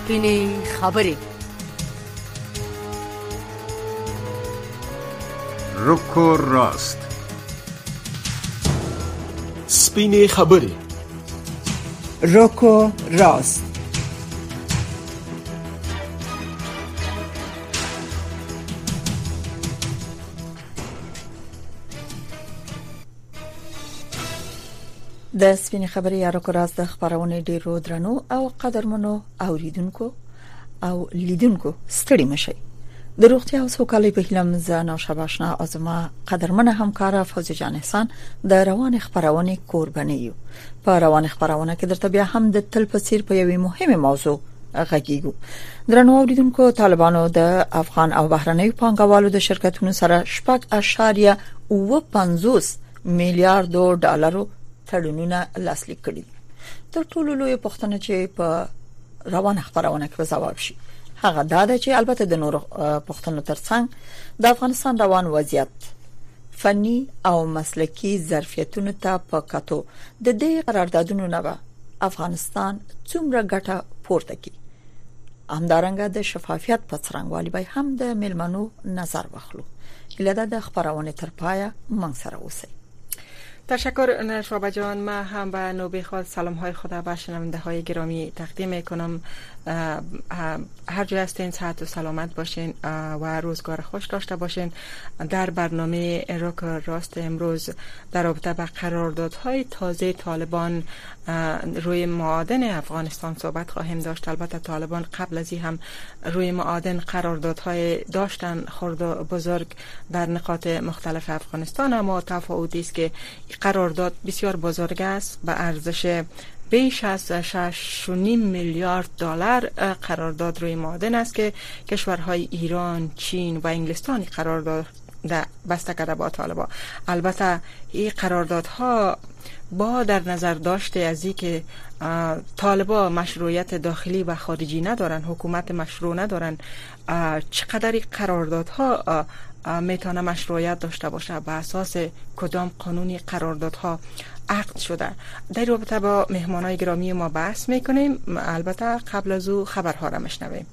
سپینې خبرې. رکو راست. سپینې خبرې. رکو راست. د سپینې خبرې یا رکو راست د خبرونه ډیرو درنو او قدرمنو اوریدونکو او لیدونکو ستړي مشي. د روغتیا او سوکالۍ په هیله زه نو شباشنا ازما قدرمنه همکار فوزی جان احسان د روان خبرونه قرباني یو. په روان خبرونه کې درته بیا هم د تل په څیر په یوې مهمه موضوع غږیږو. درنو اوریدونکو، طالبانو د افغان او بهرنیو پانګوالو د شرکتونو سره 8.50 میلیارډ ډالرو تړونونه لاسلیک کړي. د ټولو لوی پښتنه چې په روان خبرونه کې جواب شي هغه دا ده چې البته د نور پښتنو ترڅنګ د افغانستان روان وضعیت فني او مسلکی ظرفیتونو ته په کتو د دې قراردادونو نه به افغانستان څومره ګټه پورته کوي. همدارنګه د شفافیت په څرنګوالي به هم د ملمنو نظر واخلو. اله د خبرونه تر پایه من سره اوسئ. تشکر نشابه جان. ما هم به نوبه خود سلام های خدا به شنونده های گرامی تقدیم میکنم. هر جای هستین صحت و سلامت باشین و روزگار خوش داشته باشین. در برنامه رک راست امروز در رابطه با قراردادهای تازه طالبان روی معادن افغانستان صحبت خواهیم داشت. البته طالبان قبل از این هم روی معادن قراردادهای داشتن خرد و بزرگ در نقاط مختلف افغانستان، اما تفاوتی است که قرارداد بسیار بزرگ است به ارزش بیش از 6.5 میلیارد دلار قرارداد روی معادن است که کشورهای ایران، چین و انگلستان قرارداد بسته کرده با طالبان. البته این قراردادها با در نظر داشته از این که طالبان مشروعیت داخلی و خارجی ندارن، حکومت مشروع ندارن، چقدر قراردادها میتونه مشروعیت داشته باشه، به اساس کدام قانونی قراردادها عقد شده. در رابطه با مهمانای گرامی ما بحث میکنیم. البته قبل از او خبرها را میشنویم.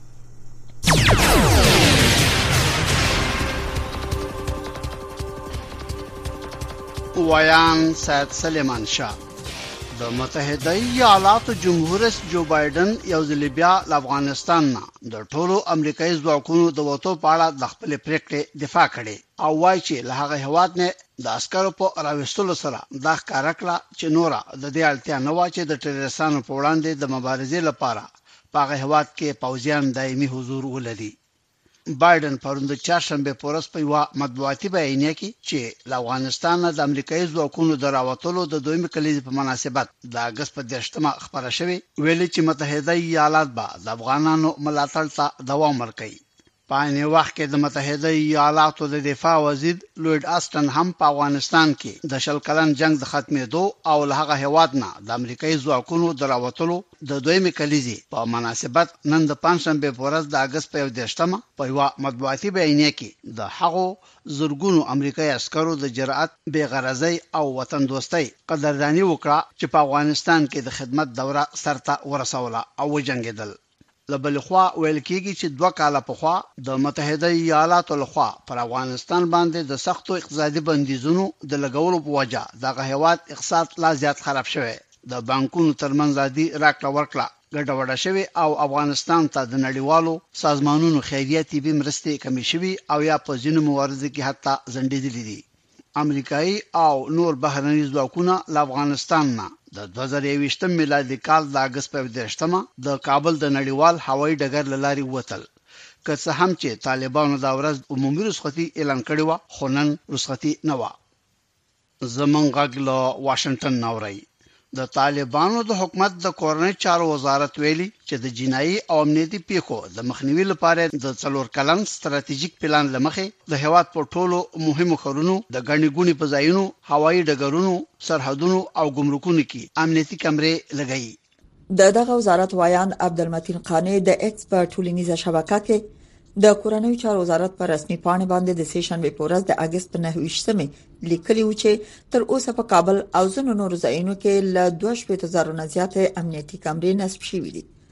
ویان سید سلیمان شاه. د متحده ایالاتو جمهور رئیس جو بایدن یو ځل بیا له افغانستان نه د ټولو امریکایي ځواکونو د وټو په اړه د خپل پریکړې دفاع کړې او وایي چې له هغه هواد نه د عسکرو په راوستلو سره د ښکارا کړه چې نورا د دې اړتیا نه و چې د ټیرریستانو په وړاندې د مبارزې لپاره په هغه هواد کې پوځیان دایمي حضور ولري. بایدن پرون د چهارشنبه په ورځ په یو مطبوعاتي بیانیه کې چې له افغانستان د امریکایي ځواکونو د راوتلو د دویمه کلیزې په مناسبت د اگست په 10مه خبره شوې، ویلي چې متحده ایالات به د افغانانو ملاتړ ته دوام ورکوي. په عین وخت کې د متحده ایالاتو د دفاع وزیر لوید آستن هم په افغانستان کې د شل کلن جنگ د ختمېدو او له هغه هواد نه د امریکایي ځواکونو د راوتلو د دویمه کلیزې په مناسبت نن د پنځشنبه په ورځ د اگست په 10مه په یو مطبوعاتي بیانیه کې د هغو زورګونو امریکایي عسکرو د جرأت، بېغرضۍ او وطن دوستۍ قدرداني وکړه چې په افغانستان کې د خدمت دوره سرته ورسوله او وجنګېدل. لبلخوا ویل کېږي چې 2 کاله پخوا د متحده ایالاتو لخوا پر افغانستان باندې د سختو اقتصادي بندیزونو د لګولو په وجه دغه هیواد اقتصاد لا زیات خراب شوی. د بانکونو ترمنځ عادي راکړه ورکړه ګډوډه شوی او افغانستان ته د نړیوالو سازمانونو خیریه طبي مرستې کمې شوي او یا په ځینو مواردو کې حتی ځنډېدلې دي. امریکایي او نور بهرني ځواکونه له افغانستان نه د 2021 میلادي کال د اگست په 10مه د کابل د نړیوال هوایي ډګر لاري وتل. که څه هم چې طالبانو دا ورځ عمومي رخصتي اعلان کړې و، خو نن رخصتي نه و. زمونږ غږ له واشنگټن نوري. د طالبانو د حکومت د کورنۍ چارو وزارت ویلي چې د جنایي او امنیتي پیښو د مخنیوي لپاره د 4 کلن ستراتیژیک پلان لمخې د هیواد په ټولو مهمو ښارونو د غني ګونی په ځایونو، هوایي ډګرونو، سرحدونو او ګمرکونو کې امنیتي کمرې لګایي. دغه وزارت وایان عبدالمتین قانی د ایکس په ټولنیزه شبکه کې د کورنیو چارو وزارت پر رسمي پاڼه باندې د سې شنبه په ورځ د اگست په 9مه لیکلی و چې تر اوسه په کابل او ځینو نورو ځایونو کې له 2,000 نه زیات امنیتي کمرې نصب شوې دي.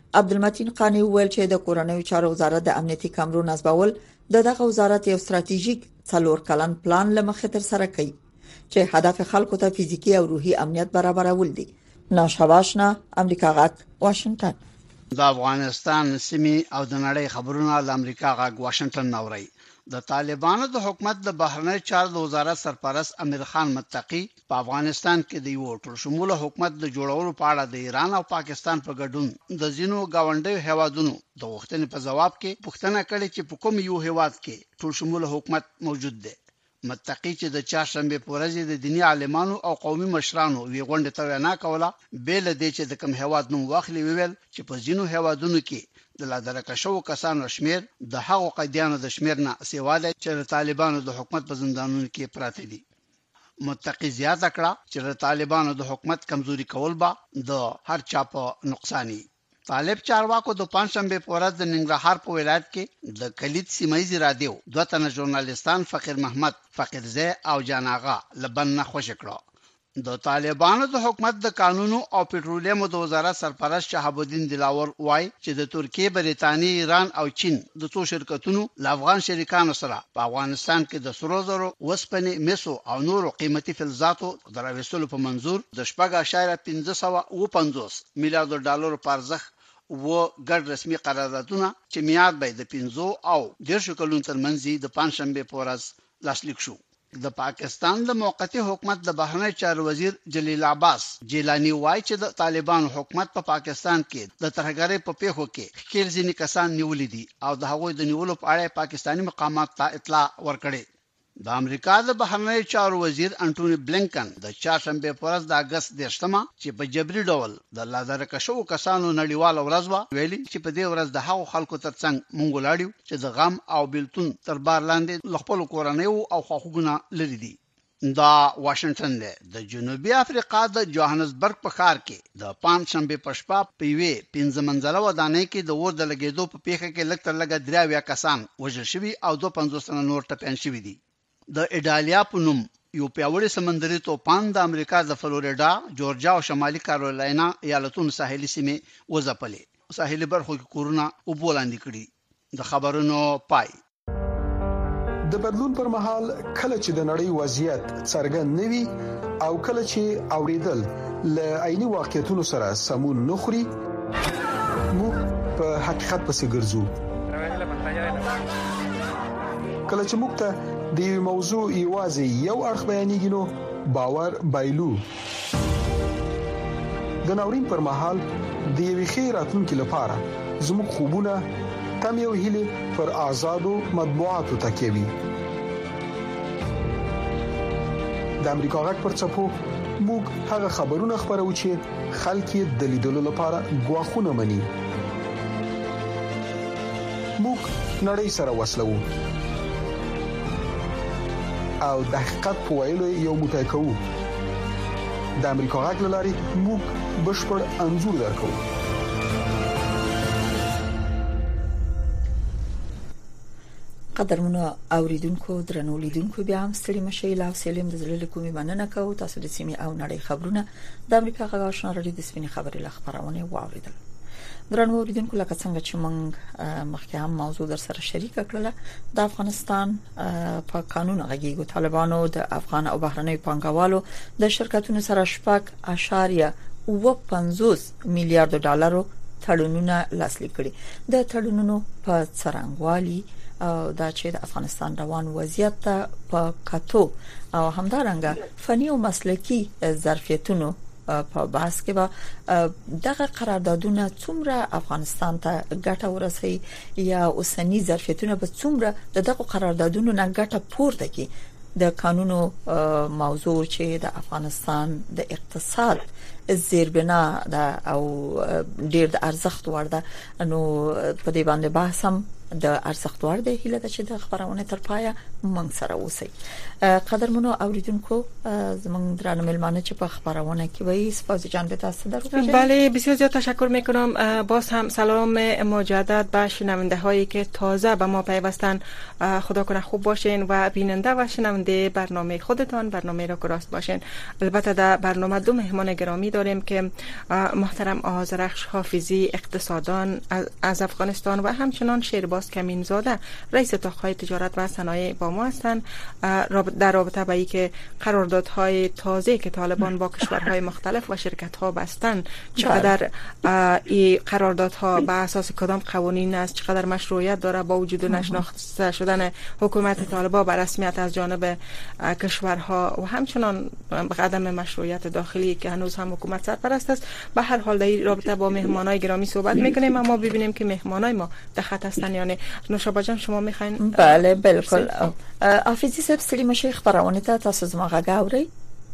عبدالمتین قانی ویل چې د کورنیو چارو وزارت د امنیتي کامرو نصبول دغه وزارت یو ستراتیژیک 4 کلن پلان لمخې تر سره کوي چې هدف خلکو ته فزیکی او روحي امنیت برابرول دي. ناشواشنا امریکا غاک واشنگټن. د افغانستان سیمې او د نړۍ خبرونه د امریکا غاک واشنگټن نوري. د طالبانو د حکومت د بهرنی چارو د وزارت سرپرست امیر خان متقی په افغانستان کې د یو ټول شموله حکومت د جوړولو په اړه د ایران او پاکستان په ګډون د ځینو گاونډیو هیوادونو د غوښتنې په جواب کې پوښتنه کړې چې په کوم یو هیواد کې ټول شموله حکومت موجود دی. متقی چې د چهارشنبه په ورځ د دینی عالمانو او قومي مشرانو وی غونډه ته وینا کوله بیل دې چې د کوم هیواد نوم واخلي ویل چې په ځینو هیوادونو کې د لادرکه شو کسانو شمیر د هغو قیدیانو د شمیر نه سیواله چې د طالبانو د حکومت په زندانونو کې پراته دي. متقی زیاته کړه چې د طالبانو د حکومت کمزوري کول به د هر چا په نقصانی. طالب چارواکو د پنځشنبه په ورځ د ننګرهار په ولایت کې د کلید سیمایي رادیو دوه تنه ژورنالیستان فقیر محمد فقیرزه او جان آغا لبن نه خوش کړه. د طالبانو د حکومت د قانون او پټرولیم د وزارت سرپرست شهاب الدین دلاور وای چې د ترکیه، بریتانیا، ایران او چین د څو شرکتونو ل افغان شریکانو سره په افغانستان کې د سرو زرو، وسپنې، مسو او نورو قیمتي فلزاتو دراوستلو په منظور د 5.550 میلیارډ ډالر په ارزښت و ګډ رسمي قراردادونه چې میعاد به د 15 او 10 کلونو ترمنځ د پنځشنبه په ورځ لاسلیک شو. د پاکستان د موقتی حکومت د بهرنی چارو وزیر جلیل عباس جیلانی وایي چې د طالبانو حکومت په پاکستان کې د ترهګرۍ په پیښو کې خپل ځینې کسان نیولې دي او د هغوی د نیولو په اړه پاکستاني مقامات ته اطلاع ورکړې. د امریکا د بهرنی چارو وزیر انټونی بلینکن د چهارشنبه په ورځ د اگست 10 چې په جبري ډول د لادرکه شو کسانو نړیوال ورځ ویلي چې په دې ورځ د هغو خلکو ترڅنګ مونږ لاړو چې د غم او بیلتون تر بار لاندې خپل کورنۍ او حقوقونه لري دي. دا واشنگټن دی. د جنوبي افریقا د جوهانسبرګ په ښار کې د پنځشنبه په شپه په یوې 15 منزله ودانۍ کې د اور د لګیدو په پیښه کې لږ تر لږه 83 کسان وژل شوي او 250 نور ټپيان شوي دي. د ایډالیا په نوم یو پیاوړی سمندري توپان د امریکا د فلوریډا، جورجیا او شمالي کارولاینا ایالتونو ساحلي سیمې وځپلې. ساحلي برخو کې کورونه وبولاندې کړي. د خبرونو پای. د بدلون پر مهال کله چې د نړۍ وضعیت څرګند نوي او کله چې اوریدل ل عیني واقعیتونو سره سمون نخري موږ په حقیقت پسې ګرځو. کله چې موږ ته د یو موضوع ایوازي یو اړخ بیانېږي نو باور بایلو. د ناورین پر مهال د یوې خیراتونکو لپاره زموږ خوبونه تم یو هیله پر آزادو مطبوعاتو تکیوي. د امریکا غږ پر چپو موږ هغه خبرونه خبرو چې خلک یې د لیدلو لپاره غواخونه مني. موږ نړۍ سره وصلو او د حقیقت په ویلو یو موټی کوو. د امریکا غږ لاري موږ بشپړ انځور درکو. قدرمنو اوریدونکو، درنو لیدونکو، بیا هم ستړي مشي. لا سلام د زړه کومي مننه کوم. تاسو د سیمې او نړۍ خبرونه د امریکا غږ آشنا رادیو د سپینې خبري لخبرونه واوریدل. درنو اوریدونکو، لکه څنګه چې موږ مخکې هم موضوع در سره شریک کړل، د افغانستان په قانون غږیږي طالبانو د افغان او بهرنۍ پانګوالو د شرکتونو سره 5.50 میلیارډ ډالر تړونونه لاسلیک کړي. د تړونونو په څرنګوالي او دا چې د افغانستان روان وضعیت په کتو او همدارنګه فني او مسلکی ظرفیتونو په بحث کې به دغه قراردادونه څومره افغانستان ته ګټه ورسي یا اوسنی ظرفیتونه به څومره دغه قراردادونو نه ګټه پورته کوي. د قانونو موضوع چې د افغانستان د اقتصاد زیربنا ده او ډیر د ارزښت وړ ده، نو په دې باندې بحث هم د ارزښت وړ دی هیله ده چې د خبرونه تر پایه موږ سره اوسئ. قدرمنو اوریدونکو زموږ درانه ملمانه چې په خبرونه کې وایي سپاس جان به تاسو درو. بله بسیار زیاد تشکر میکنم. باز هم سلام مجدد به شنونده هایی که تازه به ما پیوستن. خدا کنه خوب باشین و بیننده و شنونده برنامه خودتان برنامه را راست باشین. البته در برنامه دو مهمان گرامی داریم که محترم آذرخش حافظی اقتصاددان از افغانستان و همچنان شیرباز کمینزاده رئیس اتاقهای تجارت و صنایع با ما هستند در رابطه با اینکه قراردادهای تازه که طالبان با کشورهای مختلف و شرکت‌ها بستن چقدر این قراردادها بر اساس کدام قوانین است، چقدر مشروعیت داره با وجود نشناخته شدن حکومت طالبان به رسمیت از جانب کشورها و همچنان عدم مشروعیت داخلی که هنوز هم حکومت سرپرست است. به هر حال در رابطه با مهمانای گرامی صحبت میکنیم اما ببینیم که مهمانای ما در خط هستن یا نه. نوشابه جان شما میخواین؟ بله بالکل. حافظی صاحب ستړي مشه خبرونه ته تاسو زما غږ اورئ؟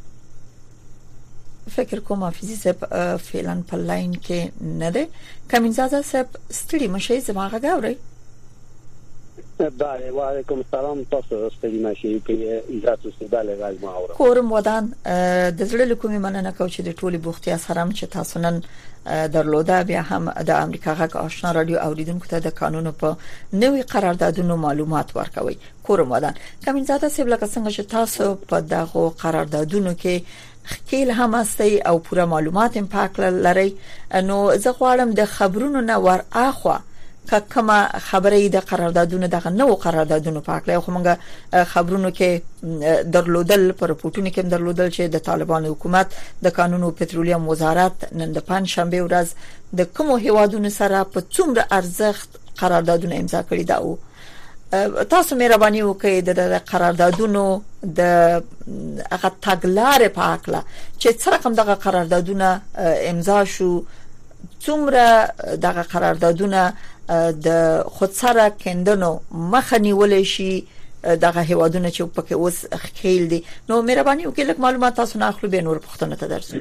فکر کوم حافظی صاحب فعلا په لاین کې نه ده. کمینزاده صاحب ستړي مشه زما غږ اورئ؟ بله و علیکم السلام. تاسو ستړي مشه په عزت او بله غږ ما اورم. کورم ودان د زړه لکومې مننه کوم چې د ټولي بوختیا سره چې تاسو نن درلوده. بیا هم د امریکا غږ آشنا رادیو اوریدونکو ته د قانون په نوې قراردادونو معلومات ورکوي. کورم ودان کمینزاده صاحب لکه څنګه چې تاسو په دغه قراردادونو کې خکیل هم استي او پوره معلومات هم پاک لري، نو زه غواړم د خبرونو نه ور اخوا کما خبرې د قراردادونو دغه نو قراردادونو پاک لای خو موږ خبرونو کې درلودل پر رپورټونو کې درلودل چې د طالبان حکومت د قانون او پټرولیم وزارت نن د پنځ شنبه ورځ د کومو هیوادونو سره په څومره ارزښت قراردادونه امضا کړی دا او تاسو مهرباني وکړئ د قراردادونو د هغه تګلارې پاکله چې څنګه کوم دغه قراردادونه امضا شو، څومره دغه قراردادونه د خودسره کندنو مخه نیول شي دغه هیوادونه چې پکې اوس خېل دي. نو مهرباني وکړئ لکه معلومات تاسو نه اخلو به نور پښتنه ته درسو.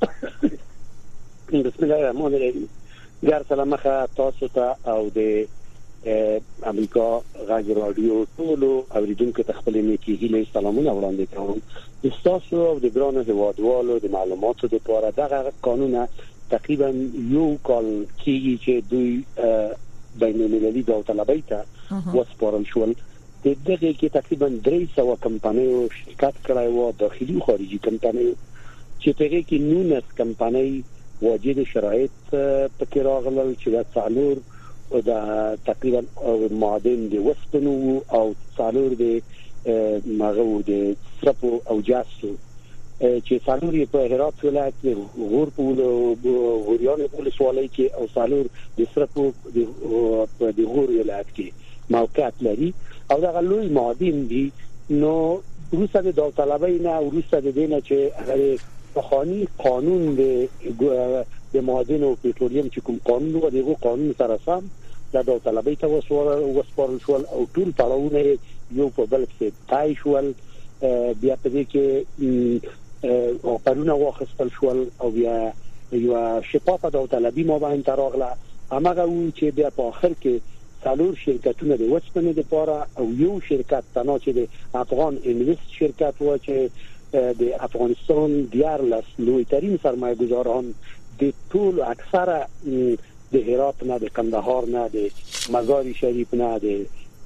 بسم الله الرحمن الرحیم. ګر سلام مخه تاسو ته او د امریکا غږ رادیو ټولو اوریدونکو ته خپل نیکی هیله سلامونه وړاندې کوم. تاسو او د ګران هیوادوالو د معلوماتو لپاره دغه قانون تقریبا یو کال کېږي چې دوی بین المللي داوطلبۍ ته وسپارل شول. د دغه کې تقریبا 300 کمپنیو شرکت کړی و، داخلي او خارجي کمپنیو چې په هغه کې 19 کمپنۍ واجد شرایط پکې راغلل چې د څلور او د تقریبا معادن د وسپنو او څلور د مغو د سرپو او جاسو چې څلور په هرات ولایت کې غور په غوریان ولسوالۍ کې او څلور د سرپو د غور ولایت کې موقعیت لري او دا لوی معادن دي. نو روسه د داوطلبۍ نه روسه د دینه چې هغه بخانی قانون د معادن او پټرولیم چې کوم قانون و دغه قانون سره سم د داوطلبۍ ته وسپارل شول او ټول پړاوونه یو په بل کې تای شول. بیا په دې کې او پرونه واخستل شول او بیا یو شفافه داوطلبي ما باندې راغله. هغه و چې بیا په اخر کې څلور شرکتونه د وسپنې لپاره او یو شرکت تنها چې د افغان انویست شرکت و چې د افغانستان دیارلس لوی ترین سرمایه گذاران د ټول اکثره د هرات نه، د کندهار نه، د مزار شریف نه، د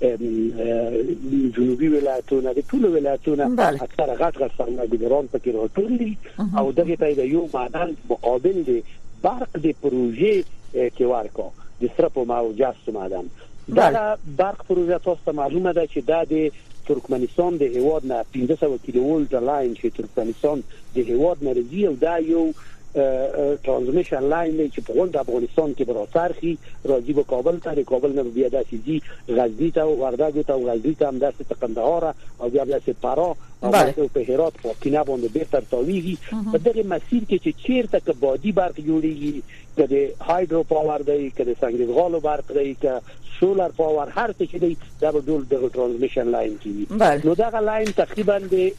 جنوبي ولایتونو د ټول ولایتونو اکثره غټ سرمایه گذاران پکې راټول او دغه ته یو معدن مقابل د برق د پروژې کې ورکو د سرپو او جاسو معدن. دا برق پروژه تاسو معلومه ده چې د ترکمنستان د هیواد نه 1500 کیلوولت لاین چې ترکمنستان د هیواد نه راځي او دا یو ترانسمیشن لاین چې په غونډه افغانستان کې براترخي راځي به کابل ته، کابل نه بیا د سیدی غزنی ته او وردګ ته او غزنی ته هم د قندهار او بیا د فرا او په هرات په کینه باندې به تر تاویږي. په دغه مسیر کې چې چیرته کې بادي برق جوړیږي، کله هایدرو پاور دی، کله سنگریزغالو برق دی، کله سولر پاور، هر څه چې دی دا به ټول د ترانسمیشن لاین کیږي. نو دا لاین تقریبا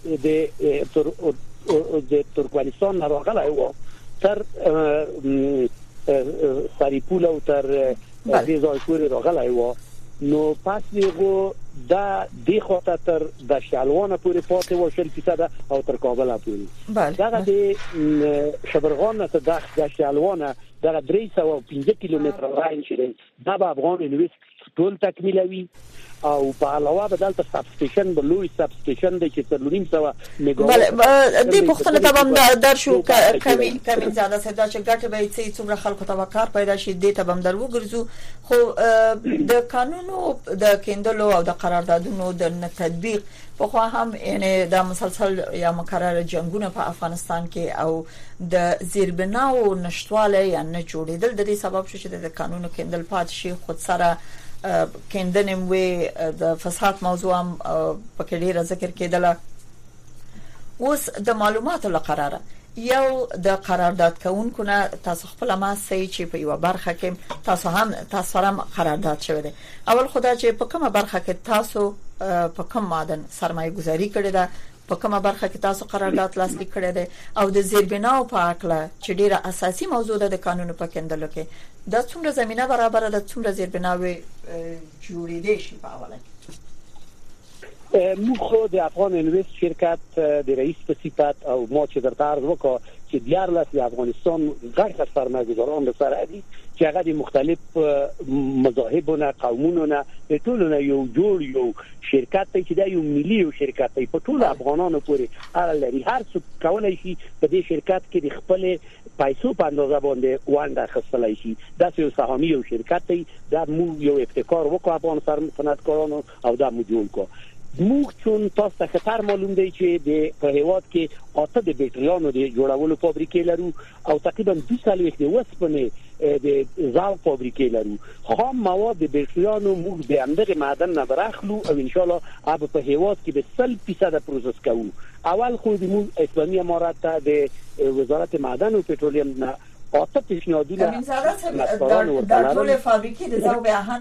د ترکمنستان راغلی و تر سریپول او تر دې ځای پورې راغلی و نو پس دیغو دا دی خاطر تر د شالوانه پورې پاتې و 40% او تر کابل پورې دا د شبرغان ته د شالوانه دا 315 کیلومتر راین شي دا به افغان انویس ټول تکمیلوي او په علاوه بدل ته سب سټیشن بلوي سب سټیشن د 400 میگاوات بله د پښتنه ته هم در شو کمی زیاده سدا چې ګټه به چې څومره خلکو ته کار پیدا شي د ته بم در وګرځو خو د قانونو د کیندلو او د قراردادونو د تطبیق په خو هم یعنی د مسلسل یا مکرر جنگونه په افغانستان کې او د زیربناو نشټواله یا نه جوړیدل د دې سبب شو چې د قانونو کیندل پات شي خود سره کیندنم وی د فساد موضوع هم پکې ډیر ذکر کېدل اوس د معلوماتو لپاره یو د قرارداد کوونکو نه تاسو خپل ما سي چې په یو برخه کې تاسو هم قرارداد شوی دی اول خدای چې په کومه برخه کې تاسو په کوم معدن سرمایه گذاری کړی ده په کومه برخه کې تاسو قرارداد لاسلیک کړی دی او د زیربناو په اړه چې ډیره اساسي موضوع ده د قانونو په کېندلو کې دا څومره زمينه برابر ده څومره زیربناوي جوړېدې شي په اوله موږ د افغان انویست شرکت د رئیس په صفت او ما چې درته عرض وکړ چې دیارلس د افغانستان غټ سرمایه‌گذاران به سر دي چې هغه د مختلف مذاهبونو قومونو ټولونه یو جوړ یو شرکت دی چې دا یو ملي یو شرکت دی په ټول افغانانو پورې اړه لري هر څوک کولای شي په دې شرکت کې د خپل پیسو په اندازه باندې ونده اخیستلای شي دا یو سهامي یو شرکت دی دا موږ یو ابتکار وکړو افغان صنعتکارانو او دا موږ جوړ کړو موږ چون تاسو ته خطر معلوم دی چې د په هیواد کې اته د بیټریانو د جوړولو فابریکې لرو او تقریبا 200 د وسپنې د زال فابریکې لرو خام مواد د بیټریانو موږ د اندغه معدن نه برخلو او ان شاء الله اب په هیواد کې به 100% پروسس کوو اول خو د موږ اسلامي امارات ته د وزارت معدن او پټرولیم نه اته پیشنهادونه د ټول فابریکې د زاو به اهن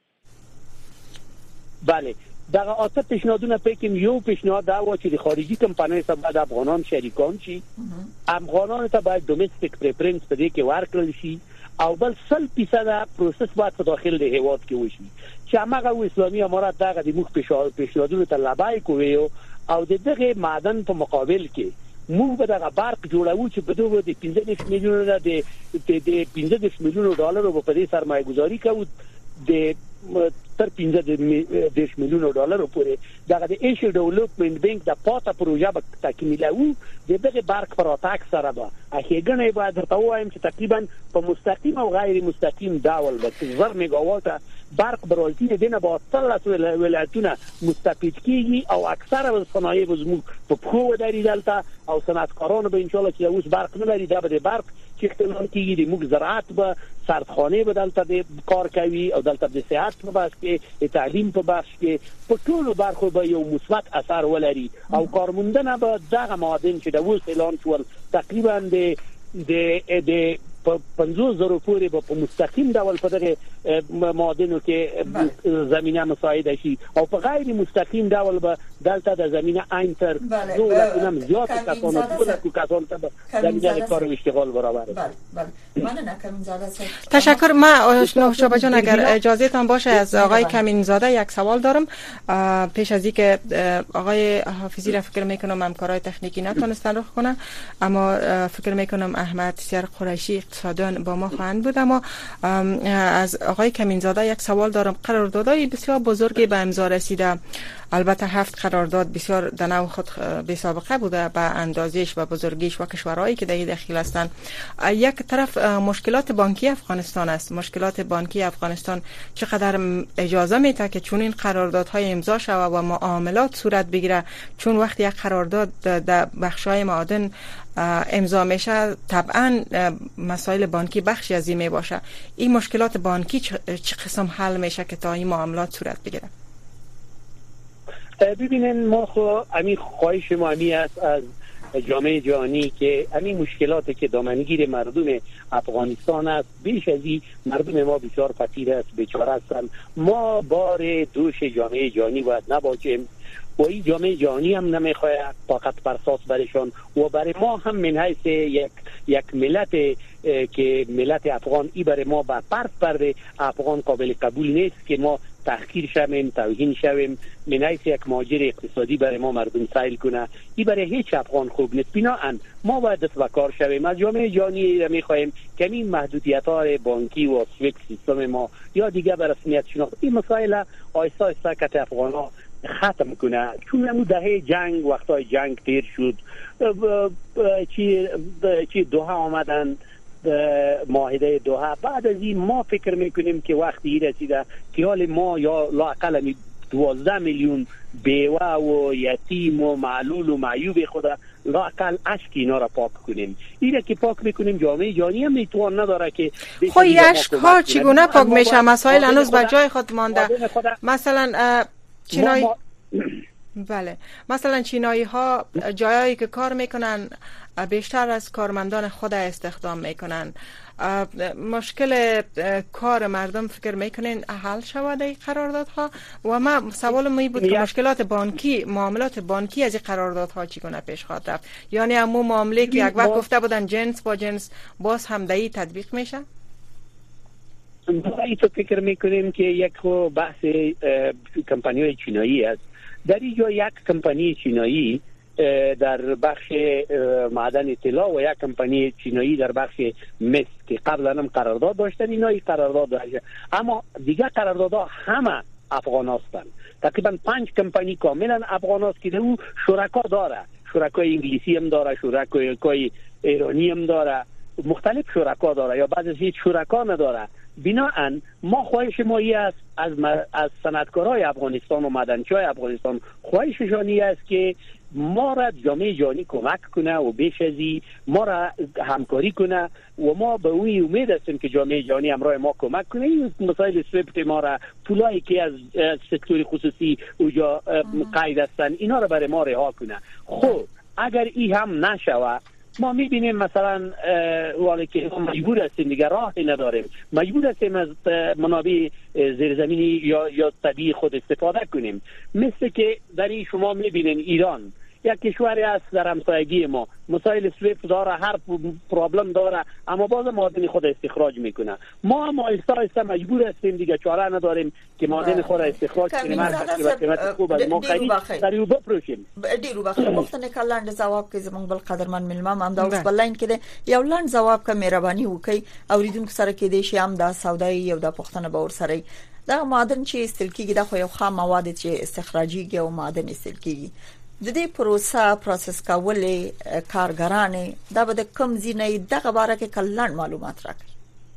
بله دغه اته پیشنهادونه پکې یو پیشنهاد دا و چې د خارجي کمپنۍ سره باید افغانان شریکان شي افغانان ته باید ډومېسټک پریفرنس په دې کې ورکړل شي او بل 100% پروسس باید په داخل د هیواد کې وشي چې هغه اسلامي امارات دغه د موږ پیشنهادونو ته لبای کوي او دغه معدن په مقابل کې موږ به دغه برق جوړو چې په دوه د 15 میلیون د 15 میلیون ډالر په دې سرمایه گذاری کوو د تر 15 میلیون ډالر پورې دغه د ایشیا ډیولپمنٹ بانک د پاته پروژه به تکمیلوي دغه برق پر اتاک سره به اخیګنې باید درته وایم چې تقریبا په مستقیم او غیر مستقیم ډول به 1000 میگاوات برق برالتي دینه با 13 ولایتونه مستفید کیږي او اکثره صنایع زموږ په خو درې دلته او صنعتکارانو به ان شاء الله چې اوس برق نه لري دا به برق چې اختلال کیږي د موږ زراعت به سردخانه به دلته د کار کوي او دلته د صحت په بحث کې د تعلیم په بحث کې په ټولو برخو به یو مثبت اثر ولري او کارموندنه به دغه معادن چې د اوس اعلان شول تقریبا د 50,000 پورې په مستقیم ډول په دغه معادنو کې زمينه مساعده شي او په غیر مستقیم ډول به دلته د زمينه اینتر نو لکه زیات کسانو ته زمينه کار و اشتغال برابر بله من کمینزاده تشکر. ما شعبه جان اگر اجازه تان باشه از آقای کمینزاده یک سوال دارم پیش از اینکه آقای حافظی را فکر میکنم همکارای تکنیکی نتونستن رخ کنن اما فکر میکنم احمد سیار قریشی اقتصاددان با ما خواهند بود اما از آقای کمینزاده یک سوال دارم. قراردادهای بسیار بزرگی به امضا رسیده البته 7 قرارداد بسیار در نوع خود بی سابقه بوده به اندازش و بزرگیش و کشورهایی که در داخل هستند. یک طرف مشکلات بانکی افغانستان است. مشکلات بانکی افغانستان چقدر اجازه میده که چون این قراردادهای امضا شود و معاملات صورت بگیره چون وقتی یک قرارداد در بخش‌های معادن امضا میشه طبعا مسائل بانکی بخشی از این می باشه. این مشکلات بانکی چه قسم حل میشه که تا این معاملات صورت بگیره؟ ببینن ما خو همین خواهش ما همی است از جامعه جهانی که همین مشکلاتی که دامنگیر مردم افغانستان است بیش از این مردم ما بسیار فقیر است بیچاره هستند ما بار دوش جامعه جهانی باید نباشیم و این جامعه جهانی هم نمیخواد طاقت فرساس برشان و برای ما هم من حیث یک ملت که ملت افغان ای برای ما با فرض پرده افغان قابل قبول نیست که ما تحقیر شویم، توهین شویم، من حیث یک ماجر اقتصادی برای ما مردم سیل کنه. این برای هیچ افغان خوب نیست. بنابراین ما باید دست به کار شویم. از جامعه جهانی را می‌خواهیم که این محدودیت‌های بانکی و سویفت سیستم ما یا دیگه به رسمیت شناخت این مسائل آیسته آیسته کت افغان‌ها ختم کنه. چون همون دهه جنگ، وقتای جنگ تیر شد، چی دوحه آمدن، معاهده دوحه. بعد از این ما فکر میکنیم که وقتی رسیده که حال ما یا لااقل 12 میلیون بیوه و یتیم و معلول و معیوب خود لااقل اشک اینا را پاک کنیم. اینه که پاک میکنیم جامعه جهانی هم میتوان نداره که خب اشک ها چگونه پاک میشه؟ مسائل هنوز به جای خود مانده. مثلا چینایی بله، مثلا چینایی ها جایی که کار میکنن بیشتر از کارمندان خود استخدام میکنن. مشکل کار مردم فکر میکنین حل شود این قراردادها؟ و ما سوال می بود که مشکلات بانکی، معاملات بانکی از این قراردادها چگونه پیش خواهد رفت؟ یعنی همون معامله که یک وقت گفته بودن جنس با جنس باز هم دایی تطبیق میشه؟ ما ایتو فکر میکنیم که یک بحث کمپانی‌های چینایی است. در اینجا یک کمپانی چینایی در بخش معدن طلا و یک کمپانی چینایی در بخش مس که قبلا هم قرارداد داشتن، اینا این قرارداد داشتن، اما دیگه قراردادها همه افغان هستند. تقریبا 5 کمپانی کاملا افغان است که او شرکا داره، شرکای انگلیسی هم داره، شرکای ایرانی هم داره، مختلف شرکا داره یا بعضی هیچ شرکا نداره. بنابراین ما خواهش ما است از صنعتکارای افغانستان و معدنچی‌های افغانستان، خواهششانی است که ما را جامعه جهانی کمک کنه و بیش از این ما را همکاری کنه و ما به اون امید هستیم که جامعه جهانی همراه ما کمک کنه. این مسائل سویفت ما را، پولایی که از سکتور خصوصی اونجا قید هستن، اینا را برای ما رها کنه. خب اگر این هم نشوه، ما میبینیم مثلا والی که مجبور هستیم دیگه، راهی نداریم، مجبور هستیم از منابع زیرزمینی یا طبیعی خود استفاده کنیم. مثل که در این شما میبینین ایران یک کشوری است در همسایگی ما، مسائل سویفت داره، هر پرابلم داره، اما باز معادن خود استخراج میکنه. ما هم آیسته مجبور هستیم دیگه، چاره نداریم که معادن خود استخراج کنیم، قیمت خوب از ما خرید سریع بفروشیم. ډیرو بخیر مختنه کلاند جواب کې زمونږ بل قدرمن ملما هم دا اوس بلین کې یو لاند جواب کا مهرباني وکي اوریدونکو سره کې دي شي هم دا سودای یو د پښتنه باور سره دا معادن چې استل کېږي د خو یو خام مواد چې استخراجي او معادن استل کېږي د دې پروسس کولې کارګرانې دا به کم زینې دغه باره کې کلان معلومات راکړي.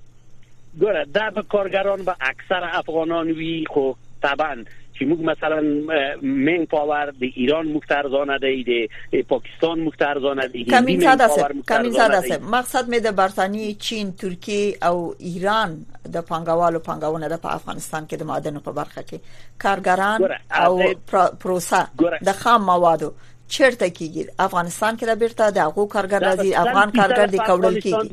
ګوره دا به کارګران به اکثر افغانان وی، خو طبعا چې موږ مثلا مین پاور د ایران مختارزانه دی، د پاکستان مختارزانه دی، کمین ساده مقصد می د برتانی، چین، ترکیه او ایران د پنګاونه د په افغانستان کې د معادنو په برخه کې کارګران او پروسه د خام موادو چیرته کیږي؟ افغانستان کې د بیرته د هغو کارګر راځي، افغان کارګر د کوړل کیږي.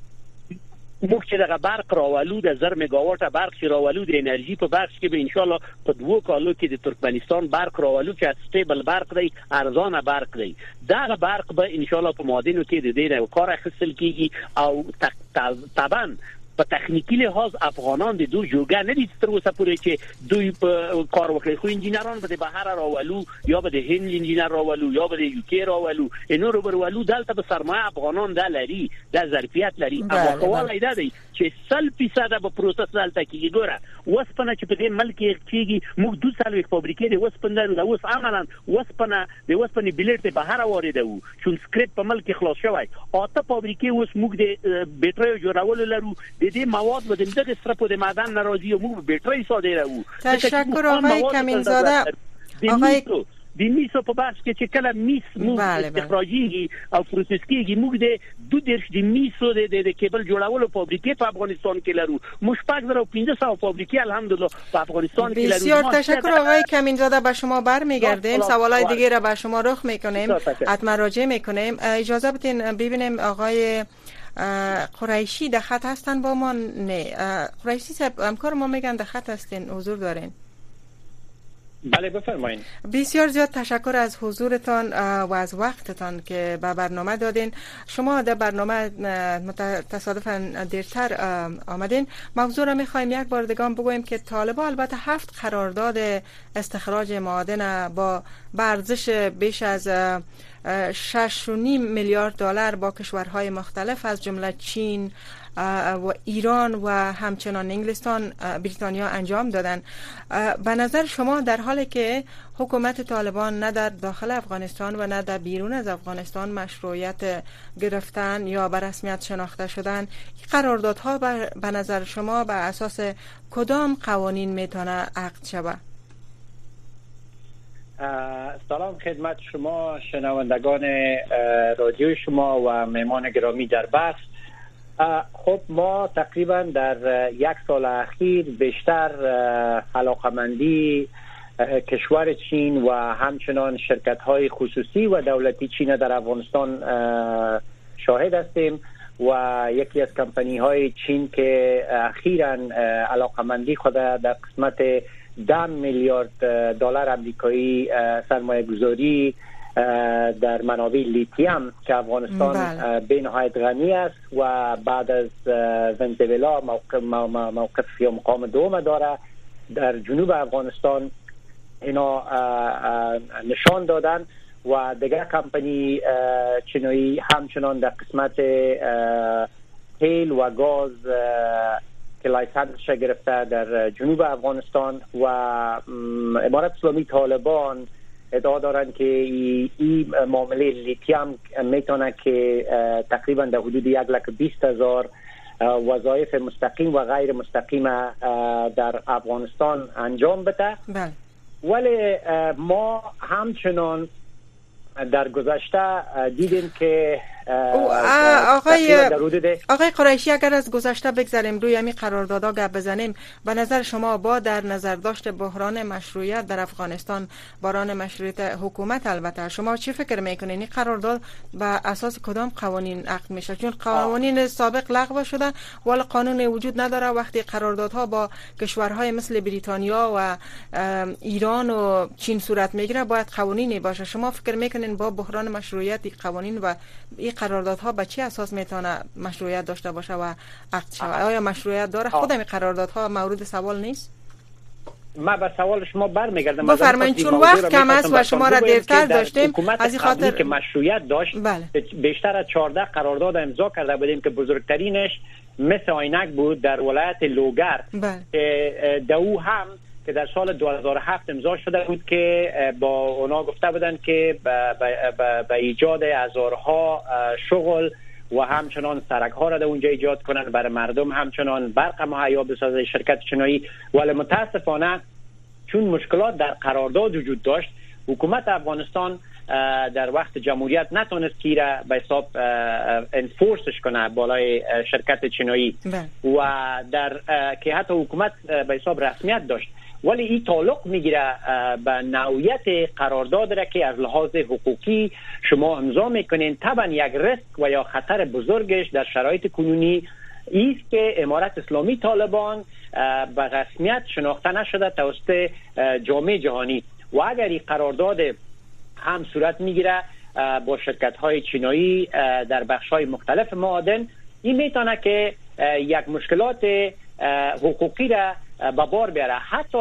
موږ چې دغه برق راولو د 1000 میگاوات برق چې راولو د انرژي په بخش کې به ان شاء الله په 2 کالو کې د ترکمنستان برق راولو چې استیبل برق دی، ارزانه برق دی. دغه برق به ان شاء الله په معادنو کې د دې کار اخیستل کیږي او طبعا په تخنیکی لحاظ افغانان د دوی جوګه نه دي تر اوسه پورې چې دوی په کار وکړي، خو انجینران به د بهر راولو یا به د هند انجینر راولو یا به د یوکی راولو، اینو رو برولو دلته به سرمایه افغانان د لري، د ظرفیت لري. اما خواله ایده دی چې 100% به پروسس دلته کیږي. ګوره وسپنه چې په دې ملک کېږي، موږ 200 فابریکې د وسپنې د اوس عملاً وسپنه د وسپنې بلیټ بهر واردو، چون سکرپ په ملک خلاص شوی. اته فابریکې اوس موږ د بیټری جوړولو لرو، د دې مواد به دغه سرپو د معدن ناراضي او موږ بیټری صادروو. تشکر آقای کمینزاده. آقای د میسو په بحث کې چې کله میس موږ استخراجي او پروسس کیږي، موږ د 2 د میسو د کیبل جوړولو فابریکې په افغانستان کې لرو، مشپک درو 500 فابریکې الحمدلله په افغانستان کې لرو. بسیار تشکر آقای کمینزاده. به شما برمیگردیم، سوالای دیگه را به شما رخ میکنیم، حتما راجع میکنیم. اجازه بدین ببینیم آقای قریشی در خط هستن با ما؟ نه، قریشی صاحب همکار ما میگن در خط هستین، حضور دارین. بله بفرمایید. بسیار زیاد تشکر از حضورتان و از وقتتان که به برنامه دادین. شما در برنامه تصادفاً دیرتر آمدین. موضوع را می‌خوایم یک بار دیگه بگویم که طالبان البته 7 قرارداد استخراج معادن با ارزش بیش از 6.5 میلیارد دلار با کشورهای مختلف از جمله چین و ایران و همچنان انگلستان بریتانیا انجام دادن. به نظر شما در حالی که حکومت طالبان نه در داخل افغانستان و نه در بیرون از افغانستان مشروعیت گرفتن یا به رسمیت شناخته شدن، این قراردادها به نظر شما به اساس کدام قوانین میتونه عقد شود؟ سلام خدمت شما شنوندگان رادیو شما و مهمان گرامی در بحث. خب ما تقریبا در 1 سال اخیر بیشتر علاقمندی کشور چین و همچنان شرکت‌های خصوصی و دولتی چین در افغانستان شاهد هستیم و یکی از کمپانی‌های چین که اخیراً علاقمندی خود در قسمت 10 میلیارد دلار آمریکایی سرمایه گذاری در منابع لیتیم که افغانستان به نهایت غنی است و بعد از ونزوئلا موقف یا مقام دوم داره در جنوب افغانستان اینا نشان دادن و دیگر کمپانی چینی همچنان در قسمت تیل و گاز که لایسنسش گرفته در جنوب افغانستان و امارت اسلامی طالبان ادعا دارن که این معامله لیتیم میتونه که تقریبا در حدود 120,000 وظایف مستقیم و غیر مستقیم در افغانستان انجام بده. ولی ما همچنان در گذشته دیدیم که آقای قریشی اگر از گذشته بگذاریم روی همین قراردادها گپ بزنیم، به نظر شما با در نظر داشت بحران مشروعیت در افغانستان، بحران مشروعیت حکومت، البته شما چی فکر میکنین این قرارداد به اساس کدام قوانین عقد میشه؟ چون قوانین سابق لغو شده ولی قانون وجود نداره. وقتی قراردادها با کشورهای مثل بریتانیا و ایران و چین صورت میگیره باید قوانینی باشه. شما فکر میکنین با بحران مشروعیت قوانین و این قراردادها به چه اساس میتونه مشروعیت داشته باشه و عقد شود؟ آیا مشروعیت داره؟ خود این قراردادها مورد سوال نیست؟ ما به سوال شما برمیگردم. بفرمایید چون وقت کم است و شما را دیرتر داشتیم. از این خاطر که مشروعیت داشت بیشتر از 14 قرارداد امضا کرده بودیم که بزرگترینش مثل عینک بود در ولایت لوگر که دو هم که در سال 2007 امضا شده بود که با اونا گفته بودن که به ایجاد هزارها شغل و همچنان سرک ها را در اونجا ایجاد کنند برای مردم، همچنان برق مهیا بسازه شرکت چینی. ولی متاسفانه چون مشکلات در قرارداد وجود داشت، حکومت افغانستان در وقت جمهوریت نتونست که را به حساب انفورسش کنه بالای شرکت چینی و در که حتی حکومت به حساب رسمیت داشت. ولی این تعلق میگیره به نوعیت قرارداد را که از لحاظ حقوقی شما امضا میکنین. طبعا یک ریسک و یا خطر بزرگش در شرایط کنونی است که امارت اسلامی طالبان به رسمیت شناخته نشده توسط جامعه جهانی و اگر این قرارداد هم صورت میگیره با شرکت های چینایی در بخش های مختلف معادن، این میتونه که یک مشکلات حقوقی را به بار بیاره، حتی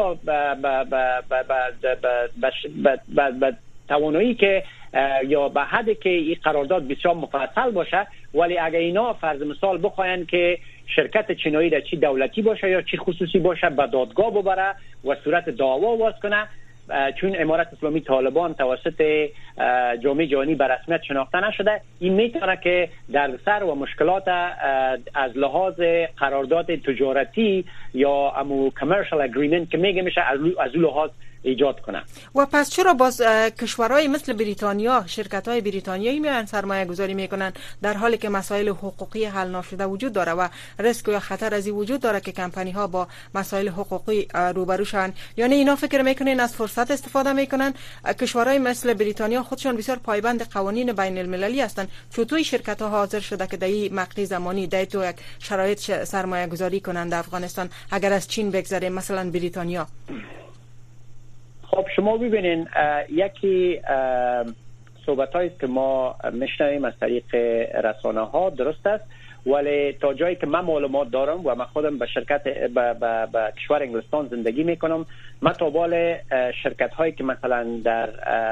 به توانایی که یا به حدی که این قرارداد بسیار مفصل باشه. ولی اگر اینا فرض مثال بخواین که شرکت چینایی در چی دولتی باشه یا چی خصوصی باشه به دادگاه ببره و صورت دعوا باز کنه، چون امارت اسلامی طالبان توسط جامعه جهانی به رسمیت شناخته نشده، این میتونه که دردسر و مشکلات از لحاظ قرارداد تجارتی یا امو کامرشال اگریمنت که میگه میشه از اون لحاظ ایجاد کنه. و پس چرا باز کشورهای مثل بریتانیا، شرکت‌های بریتانیایی میان سرمایه گذاری میکنن در حالی که مسائل حقوقی حل نشده وجود داره و ریسک و خطر از این وجود داره که کمپانی ها با مسائل حقوقی روبرو شن؟ یعنی اینا فکر میکنین از فرصت استفاده میکنن؟ کشورهای مثل بریتانیا خودشون بسیار پایبند قوانین بین المللی هستن، چطوری شرکت ها حاضر شده که در این مقطع زمانی در تو یک شرایط سرمایه گذاری کنند در افغانستان اگر از چین بگذاریم مثلا بریتانیا؟ خب شما ببینین یکی صحبتایی که ما میشنویم از طریق رسانه ها درست است، ولی تا جایی که من معلومات دارم و من خودم به شرکت به کشور انگلستان زندگی میکنم، من تا بال شرکت هایی که مثلا در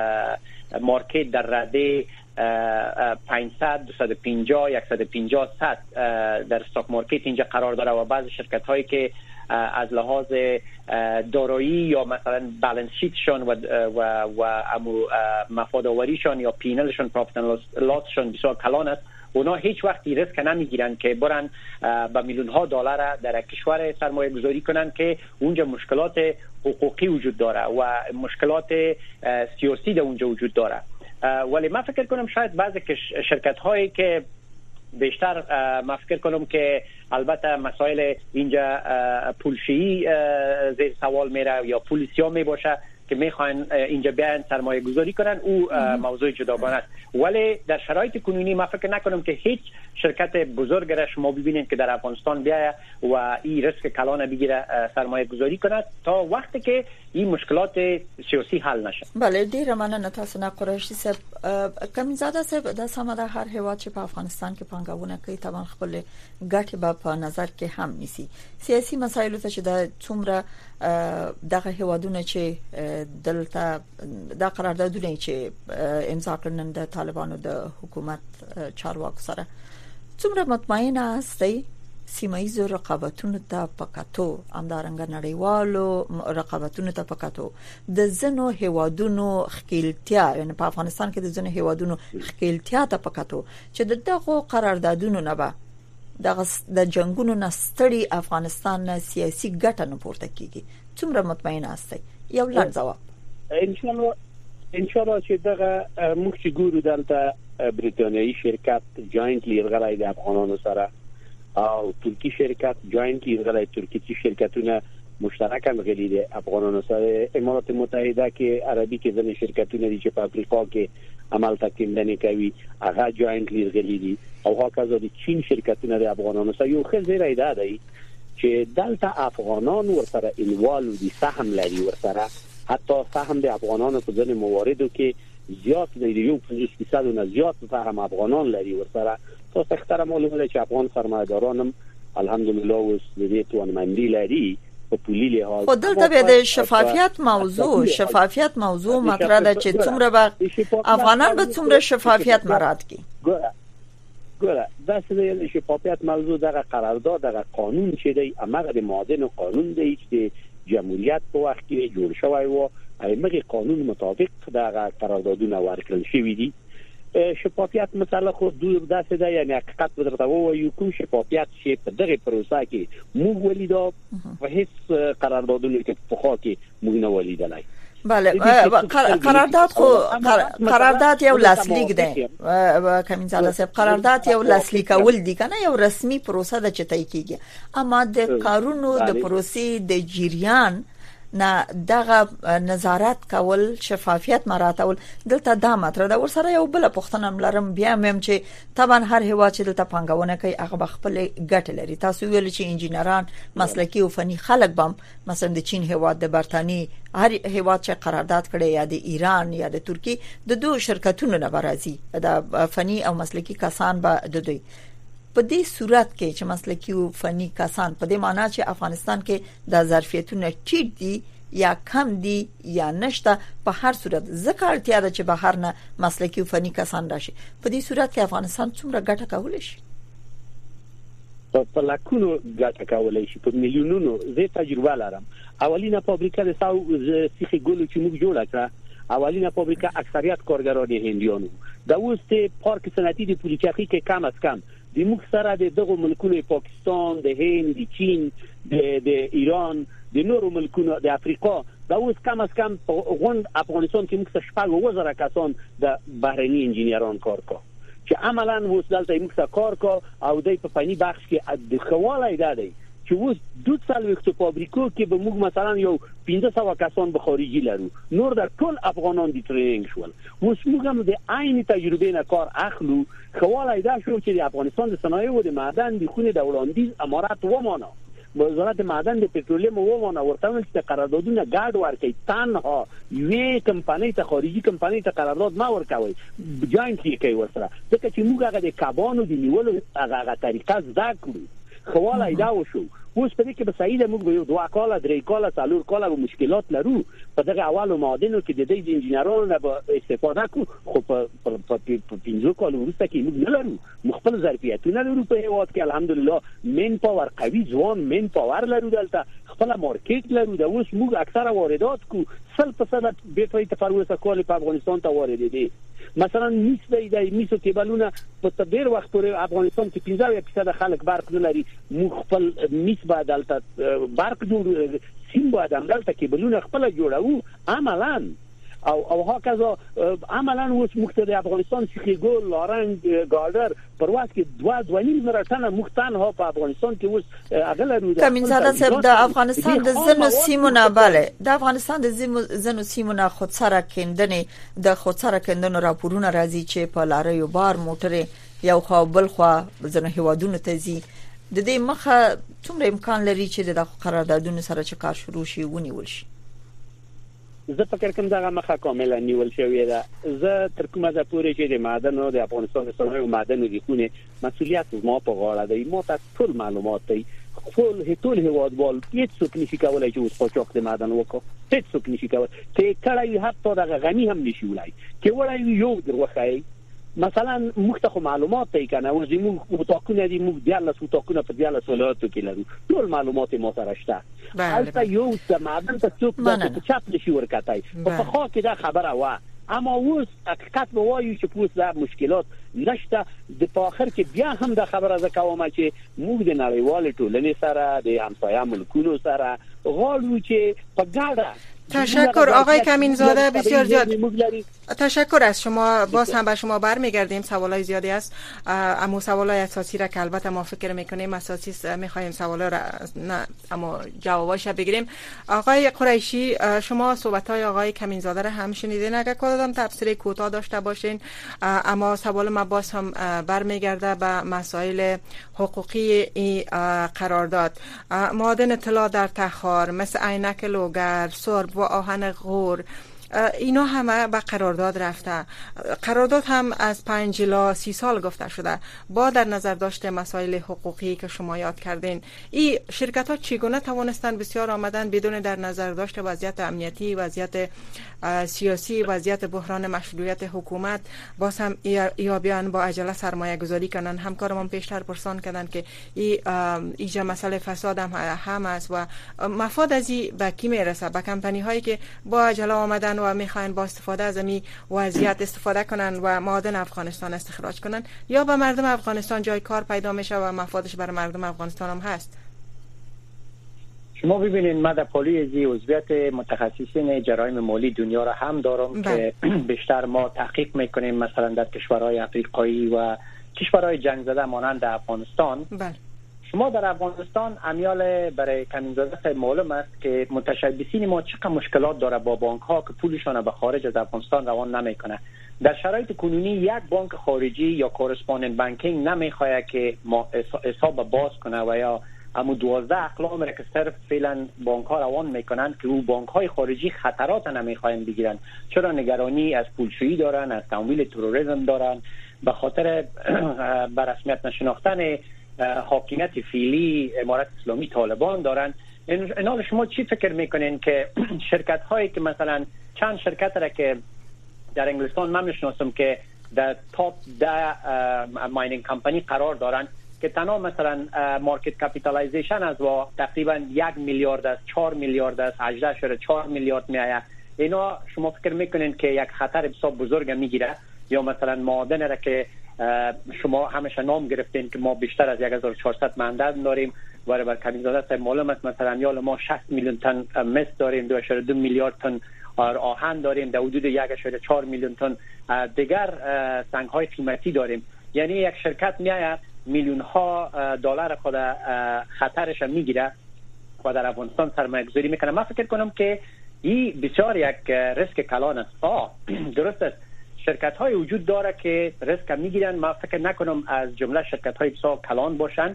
مارکت در رده 500 250 150 100 در استاک مارکت اینجا قرار داره و بعضی شرکت هایی که از لحاظ دارایی یا مثلا بالانس شیتشون و مفاداوریشون یا پینلشون پروفیت لاسشون بسیار کلان است، اونا هیچ وقتی ریسک نمیگیرن که برن با میلیون ها دلار در کشور سرمایه گذاری کنن که اونجا مشکلات حقوقی وجود داره و مشکلات سیاسی در اونجا وجود داره. ولی من فکر کنم شاید بعضی شرکت هایی که بیشتر من فکر کنم که البته مسائل اینجا پولشی زیر سوال میره یا پولیسیا می باشه که میخوان اینجا بیان سرمایه گذاری کنن، او موضوع جداگانه است. ولی در شرایط کنونی من فکر نکنم که هیچ شرکت بزرگ را شما ببینید که در افغانستان بیاید و این ریسک کلان بگیره سرمایه گذاری کند تا وقتی که این مشکلات سیاسی حل نشه. بله ډیره مننه تاسو نه قریشي صاحب. کمیزاده صاحب د سمده هر هیواد چې په افغانستان کې پنګونه کوي طبعا خپل ګټه په نظر کې هم نیسي. سیاسي مسایلو ته چې د څومره دغه هیوادونه چې دلته د قراردادونه چې امضا کړل د طالبانو د حکومت چارواکو سره څومره مطمئنه استئ سیمایي رقابتونو ته پکاتو امدارنګ نړیوالو رقابتونو ته پکاتو د زنو هیوادونو خپلتیا، یعنی په افغانستان کې د زنو هیوادونو خپلتیا ته پکاتو چې دغه قراردادونو نه به د جنگونو نستړي افغانستان نه سیاسي ګټه نه پورته کیږي؟ څومره مطمئن استئ؟ یو لړ جواب. ان شاء الله چې دغه موږ چې ګورو دلته بریتانیایی شرکت جاینټلی غلای د افغانانو سره او ترکی شرکت جاینټلی غلای ترکی شرکتونه مشترکاً غلي دي افغانانو سره. امارات متحده کې عربي کې ځینې شرکتونه دي چې په افریقا کې عمل تکیندنې کوي، هغه جاینټلی غلي دي او هغه د چین شرکتونه د افغانانو سره یو خل زیره ایده دی چې دلته افغانان ورسره انوالو دي، سهم لري ورسره، حتی سهم د افغانانو په ځینې مواردو کې زیات دی، یو 50% نه زیات سهم افغانان لري ورسره. تاسو ښه معلومه ده چې افغان سرمایه‌داران هم الحمدلله اوس د دې توانمندي لري په پولي لحاظ. خو دلته به د شفافیت موضوع مطرح ده چې څومره به افغانان به څومره شفافیت مراد کی. ګوره دا څه د شفافیت موضوع دغه قرارداد دغه قانون چې دی امغه د معادن قانون دی چې جمهوریت په وخت کې جوړ شوی و، ایمغه قانون مطابق دغه قراردادونه ورکړل شوی دي. شفافیت مسله خو دوی داسې ده، یعنی حقیقت به درته وایو کوم شفافیت چې په دغه پروسه کې موږ ولیدو په هیڅ قراردادونو کې په خوا کې موږ نه ولیدلای. بله قرارداد یو لاسلیک دی کمینزاله صاحب، قرارداد یو لاسلیک ول دي کنه، یو رسمي پروسه ده چې طی کیږي، اما د کارونو د پروسې د جریان نه دغه نظارت کول شفافیت مراتول دلته دا مطرح ده. ورسره یو بل پښتنه ملرم بیا مم چې طبعا هر هیواد چې دلته پنګونه کوي هغه خپل ګټه لري. تاسو ویل چې انجینران مسلکی او فني خلک بم مثلا د چین هیواد د برتانی هر هیواد چې قرارداد کړي یا د ایران یا د ترکی د دوه شرکتونو نه برازي د فني او مسلکی کسان به د دوی په دې صورت کې چې مسلکی او فني کسان په دې معنی چې افغانستان کې د ظرفیتونو ټیټ دي یا کم دي یا نشته، په هر صورت ځکه اړتیا ده چې بهر نه مسلکی او فني کسان راشي. په دې صورت کې افغانستان څومره ګټه کولای شي؟ په لکونو ګټه کولای شي، په میلیونونو. زه تجربه لرم. اولینه فابریکه د سیخ ګلو چې موږ جوړه کړه، اولینه فابریکه اکثریت کارګران هندیانو. د اوس پارک صنعتي د پولیټیخي کې کم از کم د موږ سره د دغه ملکونو پاکستان، د هند، د چین، د ایران، د نورو ملکونو د افریقا دا اوس کم از کم په غونډ افغانستان کې موږ شپږ وزره کسان د بهرني انجینران کار کوي چې عملاً اوس دلته موږ کار کوي او د په فني بخش کې د خوالای دی چې اوس 200 فابریکو کې به موږ مثلا یو 1500 کسان به خارجي لرو، نور د ټول افغانان دي ټریننګ شول. اوس موږ هم د عین تجربه نه کار اخلو. خوالای دا شو چې د افغانستان د صنایع او د معدن د خونه د وړاندیز امارات و مانه وزارت معدن د پټرولیم وونه ورته چې قراردادونه ګاډ ورکړي تنها یوې کمپنۍ ته خارجي کمپنۍ ته قرارداد ما ورکوي جاینټلی کوي ورسره ځکه چې موږ هغه د کبانو د نیولو هغه طریقه زده کړو خواله ایدا وشو اوس په دې کې به سعید موږ به یو 2 کال 3 کال 4 کال به مشکلات لرو په دغه اولو معادنو کې د دې انجنیرانو نه به استفاده کوو خو په 15 کال وروسته کې موږ نه لرو مخفل ظرفیتونه لرو په هیواد کې الحمدلله مین پاور قوي ځوان مین پاور لرو دلته خپل مارکیټ لرو د اوس موږ اکثره واردات کو 100% به په تفاوت کول په افغانستان ته وارد دي مثلا میسو کیبلونه په ډیر وخت پورې افغانستان کې 15% خلک برق نه لري مخفل میس بعد دلته برق جوړ سیم بعد دلته کیبلونه خپل جوړو عملاً او هکذا عملاً اوس مختلف افغانستان شیخیګل لارنګ ګاډر پرواز کې 2.5 مرتنه مختن ها په افغانستان کې اوس اغل رو کمین زاده صاحب د افغانستان د زنو سیمونه bale د افغانستان د زنو سیمونه خودسره کېندنې د خودسره کېندنو راپورونه راځي چې په لارې بار موټر یو خو بل خو زنو هوادونو ته زی د دې مخه څومره امکان لري چې د قراردادونو سره چې کار شروع شي ونیول شي زه فکر کوم دا مخه کاملا نیول شوې ده زه تر کومه ده پورې چې د معدنونو د افغانستان د صنایع معدنونو د خونه مسؤلیت ما په غاړه دی ما ته ټول معلومات دی ټول هیوادوال هیڅ څوک نشي کولای چې اوس قاچاق د معدن وکړي هیڅ څوک نشي کولای ته کړای حتی د غنی هم نشي ولای کې وړای یو دروخای مثلا مختخ معلومات تی کنه او زموږ متاکونه دي موږ دیاله متاکونه په دیاله ولایتو کې لرو ټول معلومات مو سره شته البته یو څه معدن ته څوک د چاپ نشي ورکاتای په خو کې دا خبره وا اما اوس حقیقت به وایو چې پوس دا مشکلات نشته د په اخر کې بیا هم دا خبره زکوم چې موږ د نړیوال ټولنې سره د همسایه ملکونو سره غواړو چې په ګډه تشکر آقای کمینزاده بسیار زیاد تشکر از شما باز هم به شما برمیگردیم سوالای زیادی است اما سوالای اساسی را که البته ما فکر میکنیم اساسی میخوایم سوالا را نه اما جواباش بگیریم آقای قریشی شما صحبت‌های آقای کمینزاده را هم شنیدین اگر کدام تفسیر کوتاه داشته باشین اما سوال ما باز هم برمیگرده به مسائل حقوقی قرارداد معادن طلا در تخار مثل عینک لوگر سرب و آهن غور اینا همه به قرارداد رفته قرارداد هم از 5 الی 30 سال گفته شده با در نظر داشته مسائل حقوقی که شما یاد کردین این شرکت ها چگونه توانستن بسیار آمدن بدون در نظر داشته وضعیت امنیتی وضعیت سیاسی وضعیت بحران مشروعیت حکومت باز هم یا بیان با عجله سرمایه گذاری کنن همکارمان پیشتر پرسان کردن که اینجا مسئله فساد هم است و مفاد از این به کی میرسه به کمپانی هایی که با عجله آمدن و میخواین با استفاده از این وضعیت استفاده کنن و معادن افغانستان استخراج کنن یا به مردم افغانستان جای کار پیدا میشه و مفادش برای مردم افغانستان هم هست شما ببینید من در پالی ازی عضویت متخصصین جرایم مالی دنیا را هم دارم که بیشتر ما تحقیق میکنیم مثلا در کشورهای افریقایی و کشورهای جنگ زده مانند افغانستان شما در افغانستان امیال برای کمینزاده معلوم است که متشبثین ما چقدر مشکلات داره با بانک ها که پولشان به خارج از افغانستان روان نمیکنه در شرایط کنونی یک بانک خارجی یا کورسپاندنت بانکینگ نمیخواد که حساب باز کنه و یا اما 12 اقلام را که صرف فعلا بانک ها روان میکنند که او بانک های خارجی خطرات نمیخواین بگیرن چرا نگرانی از پولشویی دارن از تمویل تروریسم دارن به خاطر به رسمیت نشناختن حاکمیت فعلی امارت اسلامی طالبان دارن اینا شما چی فکر میکنین که شرکت هایی که مثلا چند شرکت را که در انگلستان من میشناسم که در تاپ 10 ماینینگ کمپانی قرار دارن که تنها مثلا مارکت کپیتالایزیشن از و تقریبا 1 میلیارد است 4 میلیارد است 18.4 میلیارد میآید اینا شما فکر میکنین که یک خطر بسیار بزرگ میگیره یا مثلا معادن را که شما همیشه نام گرفتین که ما بیشتر از 1400 معدن داریم و بر کمینزاده صاحب معلوم است مثلا یا ما 60 میلیون تن مس داریم 2.2 میلیارد تن آهن داریم در حدود 1.4 میلیون تن دیگر سنگ های قیمتی داریم یعنی یک شرکت میآید میلیون ها دلار خود خطرش میگیره و در افغانستان سرمایه گذاری میکنه من فکر کنم که این بسیار یک ریسک کلان است درست است شرکت های وجود داره که ریسک میگیرن من فکر نکنم از جمله شرکت های بسیار کلان باشن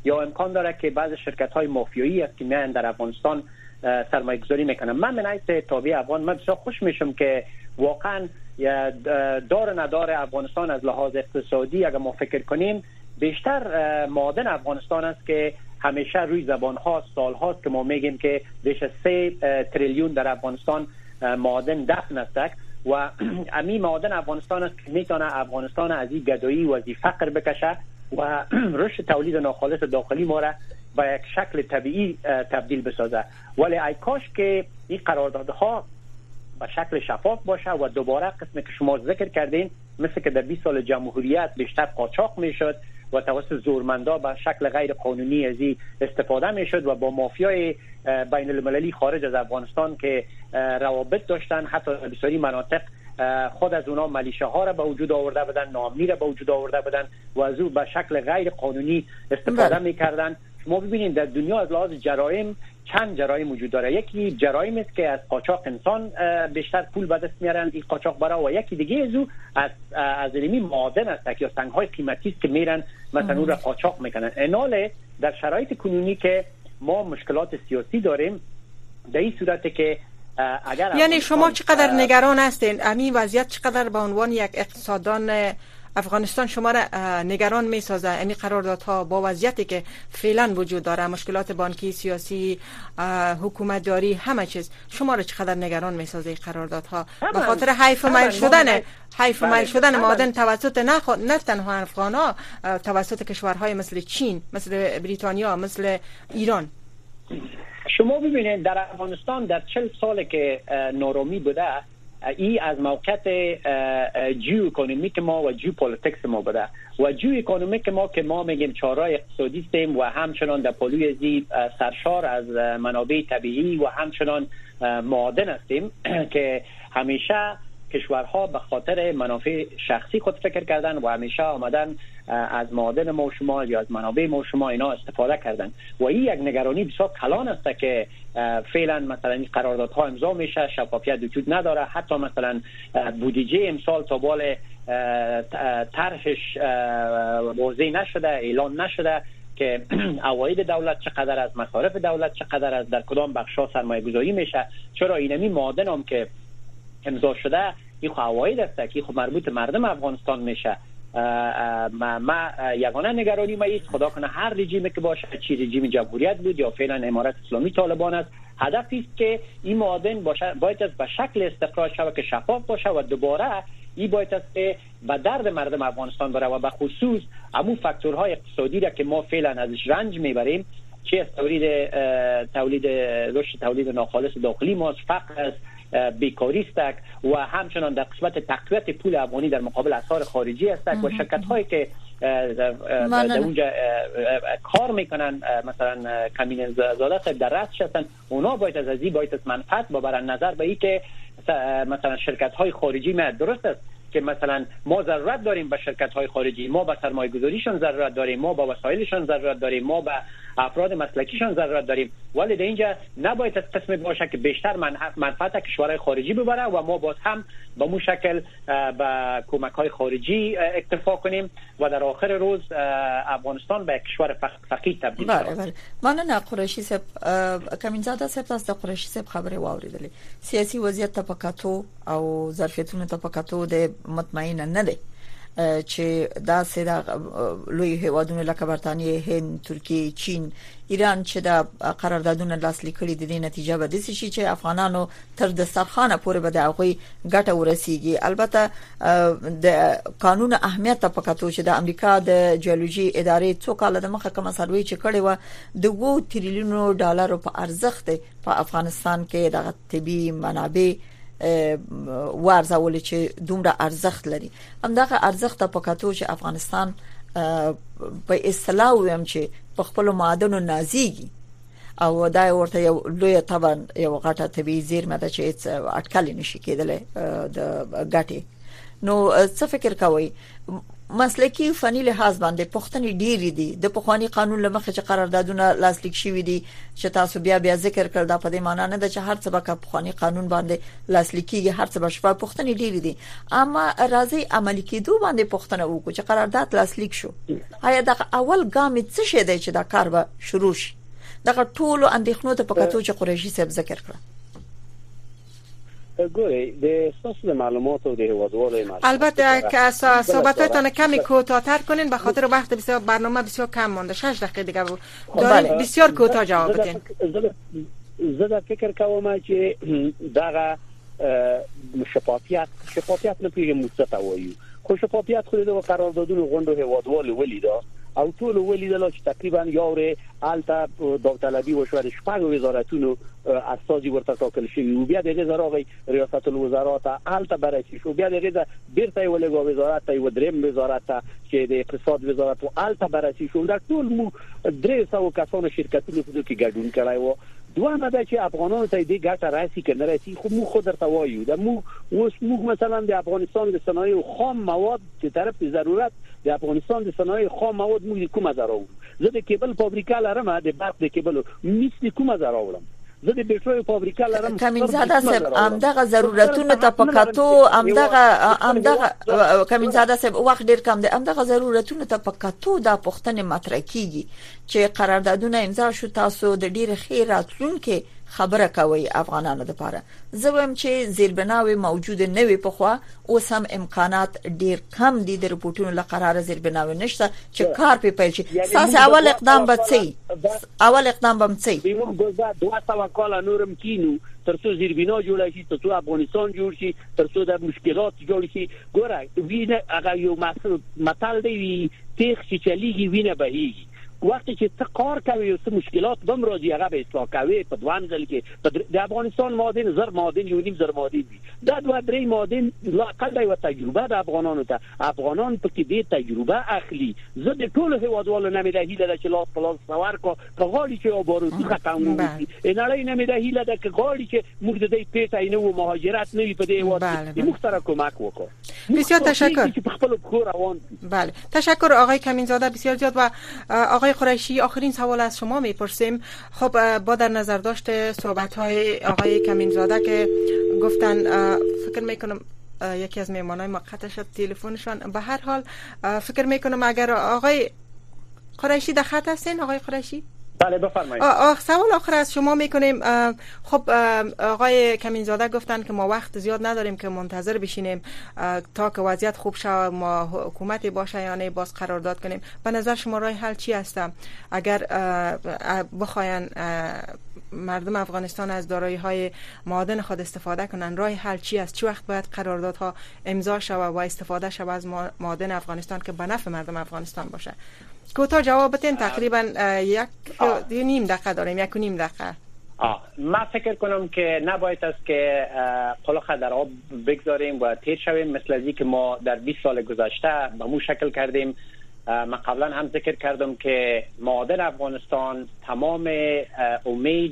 یا امکان داره که بعض شرکت‌های مافیایی است که میان در افغانستان سرمایه گذاری میکنن. من حیث تابع افغان من بسیار خوش میشم که واقعا دار ندار افغانستان از لحاظ اقتصادی اگر ما فکر کنیم بیشتر معادن افغانستان است که همیشه روی زبان ها سال هاست که ما میگیم که بیش از 3 تریلیون در افغانستان معادن دفن است و امی معادن افغانستان است که میتونه افغانستان از این گدایی و از این فقر بکشه و رشد تولید ناخالص داخلی ما را به یک شکل طبیعی تبدیل بسازه. ولی ای کاش که این قراردادها به شکل شفاف باشه و دوباره قسمی که شما ذکر کردین مثل که در 20 سال جمهوریت بیشتر قاچاق میشد و توسط زورمندا به شکل غیر قانونی ازی استفاده میشد و با مافیای بین المللی خارج از افغانستان که روابط داشتن حتی در بسیاری مناطق خود از اونا ملیشه را به وجود آورده بودن، ناامنی را به وجود آورده بودن و از او به شکل غیر قانونی استفاده میکردن. ما ببینیم در دنیا از لحاظ جرایم چند جرایم وجود داره. یکی جرایم است که از قاچاق انسان بیشتر پول به دست میارن این قاچاق برا و یکی دیگه از او از علمی معادن است یا سنگ‌های قیمتی است که میرن مثلا اون را قاچاق میکنن. ایناله در شرایط کنونی که ما مشکلات سیاسی داریم در این صورت که اگر یعنی شما چقدر نگران هستین همین وضعیت چقدر به عنوان یک اقتصاددان افغانستان شما را نگران می سازه؟ یعنی قراردادها با وضعیتی که فعلا وجود داره، مشکلات بانکی، سیاسی، حکومتداری، همه چیز شما را چقدر نگران می سازه این قراردادها به خاطر حیف میل شدن معادن توسط نه تنها افغان‌ها، توسط کشورهای مثل چین، مثل بریتانیا، مثل ایران؟ شما ببینید در افغانستان در 40 سال که نارامی بوده ای از موقعیت جیو اکونومیک ما و جیو پولیتیکس ما بوده و جیو اکونومیک ما که ما میگیم چهارراه اقتصادی هستیم و همچنان در پلوی ازی سرشار از منابع طبیعی و همچنان معادن هستیم که همیشه کشورها به خاطر منافع شخصی خود فکر کردن و همیشه آمدن از معادن ما و شما یا از منابع ما و شما اینا استفاده کردن و این یک نگرانی بسیار کلان است که فعلا مثلا این قراردادها امضا میشه، شفافیت وجود نداره، حتی مثلا بودجه امسال تا بال طرحش واضح نشده، اعلان نشده که عواید دولت چقدر از مصارف دولت چقدر از در کدام بخش‌ها سرمایه گذاری میشه. چرا اینمی معادن هم که امضا شده این خو عواید است که خو مربوط مردم افغانستان میشه. ما یگانه نگرانی ما است خدا کنه هر رژیمی که باشه، چی رژیم جمهوریت بود یا فعلا امارت اسلامی طالبان است، هدفی است که این معادن باید از به شکل استخراج شود که شفاف باشه و دوباره این باید است که به درد مردم افغانستان بره و به خصوص همون فاکتورهای اقتصادی را که ما فعلا ازش رنج میبریم، چه از رشد تولید ناخالص داخلی ماست، فقر است، بیکاری است و همچنان در قسمت تقویت پول افغانی در مقابل اسعار خارجی است و شرکت هایی که در اونجا کار میکنن مثلا کمین زاده صاحب در رأسش هستن، اونا باید از این باید از منفعت ببرن نظر به این که مثلا شرکت های خارجی ما درست است که مثلا ما ضرورت داریم به شرکت های خارجی، ما به سرمایه گذاریشون ضرورت داریم، ما به وسایلشون ضرورت داریم، ما به افراد مسلکیشون ضرورت داریم، ولی در اینجا نباید از قسم باشه که بیشتر منفعت کشورهای خارجی ببره و ما باز هم به مو شکل به کمک های خارجی اکتفا کنیم و در آخر روز افغانستان به کشور فقیر تبدیل شود. بله. مننه قریشی صاحب. کمین زاده صاحب تاسو د قریشی صاحب خبره واوریدلې. سیاسي وضعیت ته پکاتو او ظرفیتونو ته پکاتو د مطمئن نه دی چې دا سره لوی هیوادونو لکه برتانیې، هند، ترکیه، چین، ایران چې دا قراردادونه لاسلیک کړي د دې نتیجه به د شي چې افغانانو تر دسترخوانه پورې به د هغوی ګټه ورسیږي. البته د قانون اهمیت ته پکاتو چې د امریکا د جیولوژي ادارې څو کال د مخه کوم سروي چې کړي و د 2 تریلیونو ډالرو په ارزښت په افغانستان کې د طبي منابع ورزول چې دومره ارزښت لري. همدغه ارزښت په کاتو چې افغانستان په اصطلاح ویم چې په خپل معادنو نازيږي او دا ورته یو لوی طبعا یو غټه طبي زیرمه ده چې اټکل نشي کېدل د ګټي. نو څه فکر کوي مسلکی فنی لحاظ باندې پښتني ډېری دي د پخوانی قانون لمخه چې قراردادونه لاسلیک شوي دي چې تاسو بیا ذکر کړل دا په دې معنی نه ده چې هر څه به پخوانی قانون باندې لاسلیکيږي هر څه به شفاف پښتني ډېری دي اما راځي عملي کېدو باندې پښتنه وکړو چې قرارداد لاسلیک شو آیا دا اول ګام څه شي دی چې دا کار به شروع شي دا ټول اندېښنو ته پکاتو چې قریشي صاحب ذکر کړ ګوري د سوسل معلوماتو د هوادوالو البته که صحبتاتون کمی کوتاه‌تر کنین به خاطر وقت بسیار برنامه بسیار کم مونده 6 دقیقه دیگه داریم بسیار کوتاه جواب بدین زه فکر کوم چې دغه شفافیت نه پیږي مستوي خو شفافیت خو د قراردادونو غونډو هوادوالو ولیدا او ټول ولیدل چې تقریبا یوره الته داوطلبي وشو د شپږ وزارتونو اساسي ورته ټاکل شوی او بیا دغه زراغي ریاست الوزرات الته بررسي شو بیا دغه بیرته ولګو وزارت ته و دریم وزارت چې د اقتصاد وزارت الته بررسي شو دا ټول مو 300 کسانو شرکتونو په کې ګډون کړای و دوه دا چې افغانانو ته دې ګټه راسي کنه راسي خو مو خود درته وایو دا مو مثلا د افغانستان د صنایع خام مواد چې طرف ضرورت د افغانستان د صنایع خام مواد موږ کومه زراو زه د کیبل فابریکه لرم د برق د کیبل مثل کومه زراولم زه د بیټرو فابریکه لرم کمینزاده صاحب امدغه ضرورتونه ته پکاتو امدغه کمینزاده صاحب وخت ډیر کم دی امدغه ضرورتونه ته پکاتو د پښتنې مطرح کیږي چې قراردادونه امضا شو تاسو د ډیر خیر راتلونکي خبره کوي افغانانو لپاره زه وایم چې زیربناوي موجود نه وي په خوا اوس هم امکانات ډیر کم دي د رپورټونو لپاره زیربناوي نشته چې کار په پیل شي اساس اول اقدام به څه موږ ګوزا 200 کال نورم کینو ترڅو زیربنا جوړ شي ترڅو افغانستان جوړ شي ترڅو د مشکلات جوړ شي ګوره وینه هغه یو مثال دی تیخ چې چلیږي وینه بهيږي وقتی چې څه کار کوي او څه مشکلات بم راځي هغه به اصلاح کوي په دوام ځل کې د افغانستان معادن زر معادن یو نیم زر معادن دي دا دوه درې معادن لا قل یو تجربه د افغانانو ته افغانان په کې دې تجربه اخلي زه د ټول هیوادوالو نه مې هیله چې لاس په لاس سوار کو په غاړي چې بارودي ختم وي نړۍ نه مې هیله ده چې غاړي چې موږ د دې پیټه اینو مهاجرت نه وي په دې هیواد کې موږ سره کومک وکړو بسیار تشکر په خپل خور روان بله تشکر آقای کمینزاده بسیار زیاد و آقای قریشی آخرین سوال از شما میپرسیم خب با در نظر داشت صحبت‌های آقای کمینزاده که گفتن فکر میکنم یکی از مهمانای ما قطع شد تلفنشان به هر حال فکر میکنم اگر آقای قریشی در خط هستین آقای قریشی بله بفرمایید. سوال آخر از شما میکنیم خب آقای کمینزاده گفتن که ما وقت زیاد نداریم که منتظر بشینیم تا که وضعیت خوب شه ما حکومتی باشه یا نه باز قرارداد کنیم به نظر شما راه حل چی است اگر بخواین مردم افغانستان از دارایی‌های معادن خود استفاده کنن راه حل چی است چه وقت باید قراردادها امضا شود و استفاده شود از معادن افغانستان که به نفع مردم افغانستان باشه کوتاه جواب بدین تقریبا یک نیم دقیقه داریم 1.5 دقیقه من فکر کنم که نباید است که قلخ در آب بگذاریم و تیر شویم مثل ازی که ما در 20 سال گذشته به مو شکل کردیم من قبلا هم ذکر کردم که معادن افغانستان تمام امید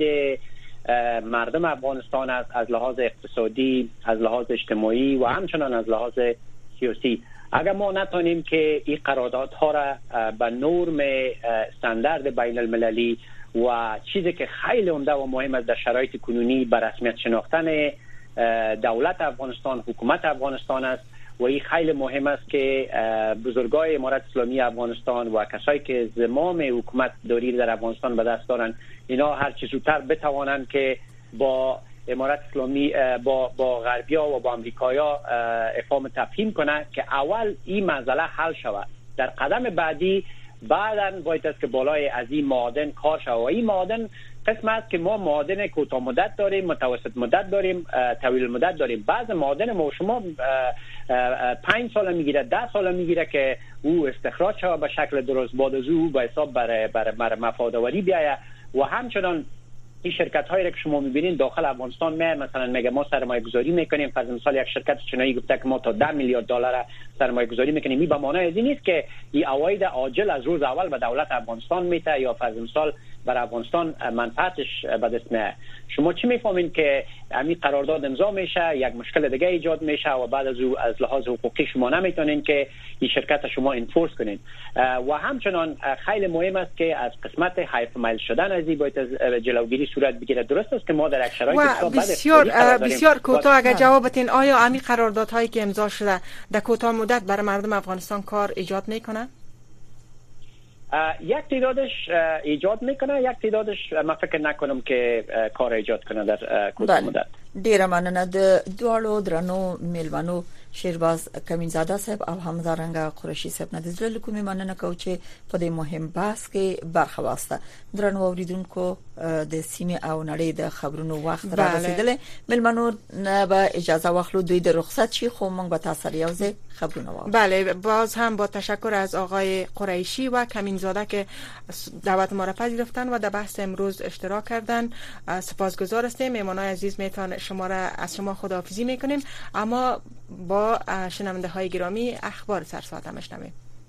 مردم افغانستان است از لحاظ اقتصادی از لحاظ اجتماعی و همچنان از لحاظ سیاسی اگر ما نتونیم که این قراردادها را به نرم استاندارد بین المللی و چیزی که خیلی عمده و مهم است در شرایط کنونی به رسمیت شناختن دولت افغانستان حکومت افغانستان است و این خیلی مهم است که بزرگای امارت اسلامی افغانستان و کسایی که زمام حکومت داری در افغانستان به دست دارن اینا هر چه زودتر بتوانند که با امارت اسلامی با غربیا و با امریکایا افهام تفهیم کنه که اول این مسئله حل شود در قدم بعدی بعداً باید است که بالای از این معادن کار شود و این معادن قسم است که ما معادن کوتاه مدت داریم متوسط مدت داریم طویل مدت داریم بعض معادن ما شما 5 سال میگیره 10 سال میگیره که او استخراج شود به شکل درست بعد از او به حساب بر مفادوری بیاید و همچنان این شرکت هایی که شما میبینید داخل افغانستان مثلا میگه ما سرمایه گذاری میکنیم، فرض مثال یک شرکت چینایی گفته که ما تا 10 میلیارد دلار سرمایه گذاری میکنیم، این به معنای این نیست که این عواید عاجل از روز اول به دولت افغانستان میته یا فرض مثال بر افغانستان منفعتش به دست میاد. شما چی میفهمین که همین قرارداد امضا میشه، یک مشکل دیگه ایجاد میشه و بعد از او از لحاظ حقوقی شما نمیتونین که این شرکت شما انفورس کنین. و همچنان خیلی مهم است که از قسمت هایفمایل شدن از این باید جلوگیری صورت بگیره. درست است که ما در یک شرایط بسیار کوتاه اگه جواب بدین، آیا همین قراردادهایی که امضا شده در کوتاه مدت برای مردم افغانستان کار ایجاد میکنه؟ یک تعدادش ایجاد میکنه، یک تعدادش من فکر نکنم که کار ایجاد کنه در کوتاه مدت. ډیره مننه د دوالو درنو میلمنو شیرباز کمینزاده صاحب او همدارنګه قریشي صاحب نه د زړه کومې مننه کوم چې په دې مهم بحث کې برخه واخیسته. درنو اوریدونکو د سیمې او نړۍ د خبرونو وخت را رسیدلی، میلمنو به اجازه واخلو دوی د رخصت شي، خو موږ به تاسو سره یوځای خبرونه واورو. بله، باز هم با تشکر از آقای قریشی و کمینزاده که دعوت ما را پذیرفتن و در بحث امروز اشتراک کردن. سپاسگزار هستیم. مهمانان عزیز میتون شما را از شما خداحافظی میکنیم، اما با شنونده های گرامی اخبار سرساعت هم میشنویم.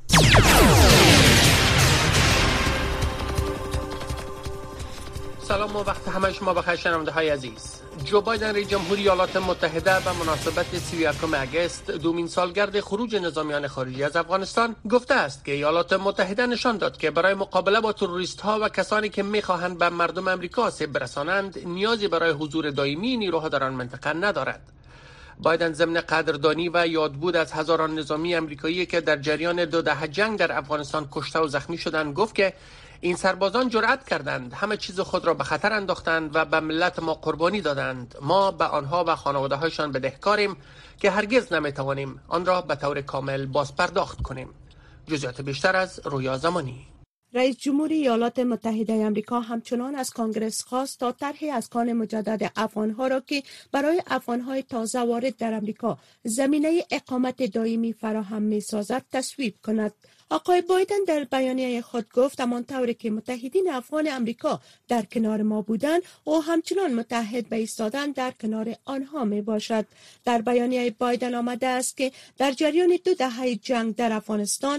سلام و وقت همه شما بخیر شنونده های عزیز. جو بایدن رئیس جمهوری ایالات متحده به مناسبت 31 اگست دومین سالگرد خروج نظامیان خارجی از افغانستان گفته است که ایالات متحده نشان داد که برای مقابله با تروریست ها و کسانی که میخواهند به مردم امریکا آسیب برسانند نیازی برای حضور دائمی نیروها در آن منطقه ندارد. بایدن ضمن قدردانی و یادبود از هزاران نظامی امریکایی که در جریان 2 دهه جنگ در افغانستان کشته و زخمی شدند گفت که این سربازان جرأت کردند، همه چیز خود را به خطر انداختند و به ملت ما قربانی دادند. ما به آنها و خانواده‌هایشان بدهکاریم که هرگز نمیتوانیم آن را به طور کامل باز پرداخت کنیم. جزئیات بیشتر از رویا زمانی. رئیس جمهوری ایالات متحده آمریکا همچنان از کانگرس خواست تا طرح اسکان مجدد افغانها را که برای افغانهای تازه وارد در آمریکا زمینه اقامت دائمی فراهم می‌سازد تصویب کند. آقای بایدن در بیانیه خود گفت همانطوری که متحدین افغان آمریکا در کنار ما بودند او همچنان متحد به ایستادن در کنار آنها می باشد. در بیانیه بایدن آمده است که در جریان 2 دهه جنگ در افغانستان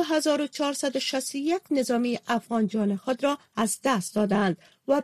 2461 نظامی افغان جان خود را از دست دادند و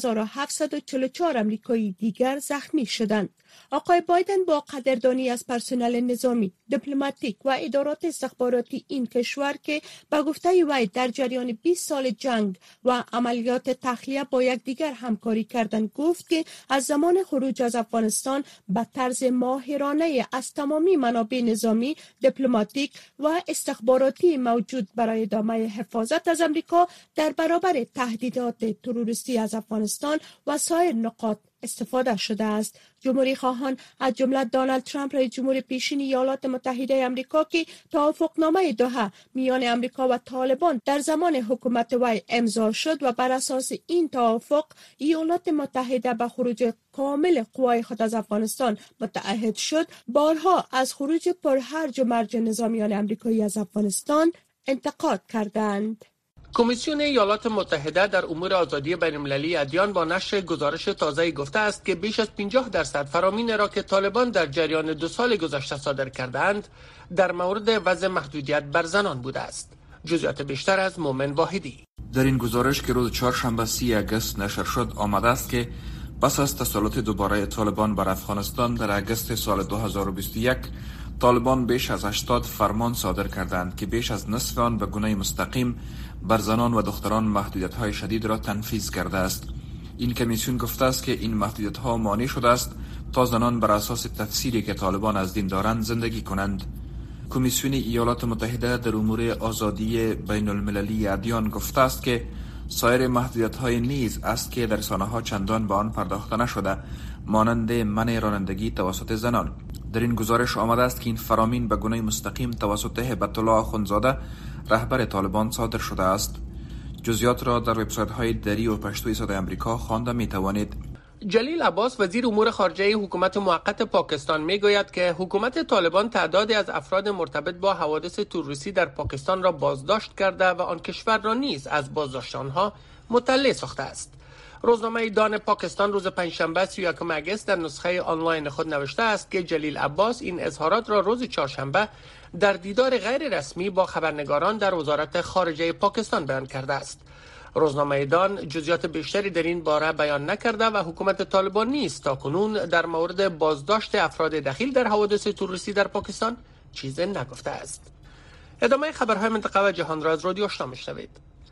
20744 آمریکایی دیگر زخمی شدند. آقای بایدن با قدردانی از پرسنل نظامی، دیپلماتیک و ادارات استخباراتی این کشور که به گفته وی در جریان 20 سال جنگ و عملیات تخلیه با یکدیگر همکاری کردند گفت که از زمان خروج از افغانستان به طرز ماهرانه از تمامی منابع نظامی، دیپلماتیک و استخباراتی موجود برای ادامه حفاظت از آمریکا در برابر تهدیدات تروریستی از افغانستان و سایر نقاط استفاده شده است. جمهوری خواهان از جمله دونالد ترامپ رئیس جمهور پیشین ایالات متحده آمریکا که توافقنامه دوحه میان آمریکا و طالبان در زمان حکومت وی امضا شد و بر اساس این توافق ایالات متحده به خروج کامل قوای خود از افغانستان متعهد شد، بارها از خروج پرهرج و مرج نظامیان آمریکایی از افغانستان انتقاد کردند. کمیسیون ایالات متحده در امور آزادی بین‌المللی ادیان با نشر گزارش تازه‌ای گفته است که بیش از 50% فرامین را که طالبان در جریان 2 سال گذشته صادر کردند در مورد وضع محدودیت بر زنان بوده است. جزئیات بیشتر از مومن واحدی. در این گزارش که روز چهارشنبه 30 اگست نشر شد آمده است که پس از تسلط دوباره طالبان بر افغانستان در اگست سال 2021 طالبان بیش از 80 فرمان صادر کردند که بیش از نصف آن به گونه مستقیم بر زنان و دختران محدودیت‌های شدید را تنفیذ کرده است. این کمیسیون گفته است که این محدودیت‌ها مانع شده است تا زنان بر اساس تفسیری که طالبان از دین دارند زندگی کنند. کمیسیون ایالات متحده در امور آزادی بین المللی ادیان گفته است که سایر محدودیت‌های نیز است که در رسانه‌ها چندان به آن پرداخته نشده، مانند منع رانندگی توسط زنان. در این گزارش آمده است که این فرامین به گونه مستقیم توسط هبت الله آخوندزاده رهبر طالبان صادر شده است. جزئیات را در وبسایت‌های دری و پشتوی صدای آمریکا خوانده می‌توانید. جلیل عباس وزیر امور خارجه حکومت موقت پاکستان میگوید که حکومت طالبان تعدادی از افراد مرتبط با حوادث تروریستی در پاکستان را بازداشت کرده و آن کشور را نیز از بازداشت آنها مطلع ساخته است. روزنامه دان پاکستان روز پنجشنبه 31 آگوست در نسخه آنلاین خود نوشته است که جلیل عباس این اظهارات را روز چهارشنبه در دیدار غیر رسمی با خبرنگاران در وزارت خارجه پاکستان بیان کرده است. روزنامه دان جزئیات بیشتری در این باره بیان نکرده و حکومت طالبان نیز تاکنون در مورد بازداشت افراد دخیل در حوادث تروریستی در پاکستان چیزی نگفته است. ادامه خبرهای منطقه و جهان را از رادیو آشنا میشنوید.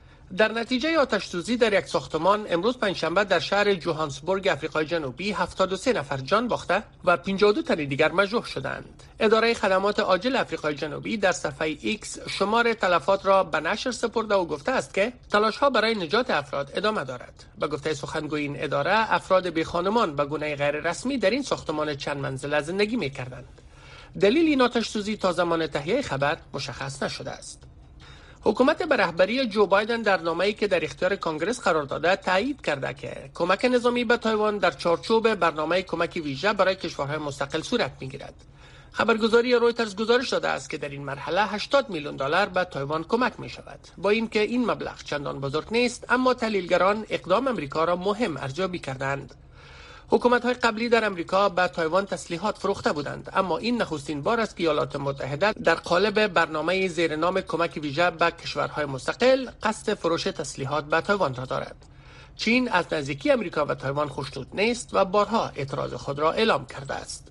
در نتیجه آتش‌سوزی در یک ساختمان امروز پنجشنبه در شهر جوهانسبورگ آفریقای جنوبی 73 نفر جان باخته و 52 تن دیگر مجروح شدند. اداره خدمات عاجل آفریقای جنوبی در صفحه ایکس شمار تلفات را به نشر سپرده و گفته است که تلاش‌ها برای نجات افراد ادامه دارد. به گفته سخنگوی این اداره، افراد بی خانمان به گونه غیر رسمی در این ساختمان چند منزله زندگی می‌کردند. دلیل این آتش‌سوزی تا زمان تهیه خبر مشخص نشده است. حکومت به رهبری جو بایدن در نامه‌ای که در اختیار کنگره قرار داده تایید کرده که کمک نظامی به تایوان در چارچوب برنامه کمک ویژه برای کشورهای مستقل صورت می‌گیرد. خبرگزاری رویترز گزارش داده است که در این مرحله 80 میلیون دلار به تایوان کمک می‌شود. با اینکه این مبلغ چندان بزرگ نیست، اما تحلیلگران اقدام آمریکا را مهم ارزیابی کردند. حکومت‌های قبلی در امریکا به تایوان تسلیحات فروخته بودند، اما این نخستین بار است که ایالات متحده در قالب برنامه زیر نام کمک ویژه به کشورهای مستقل قصد فروش تسلیحات به تایوان را دارد. چین از نزدیکی امریکا و تایوان خوشنود نیست و بارها اعتراض خود را اعلام کرده است.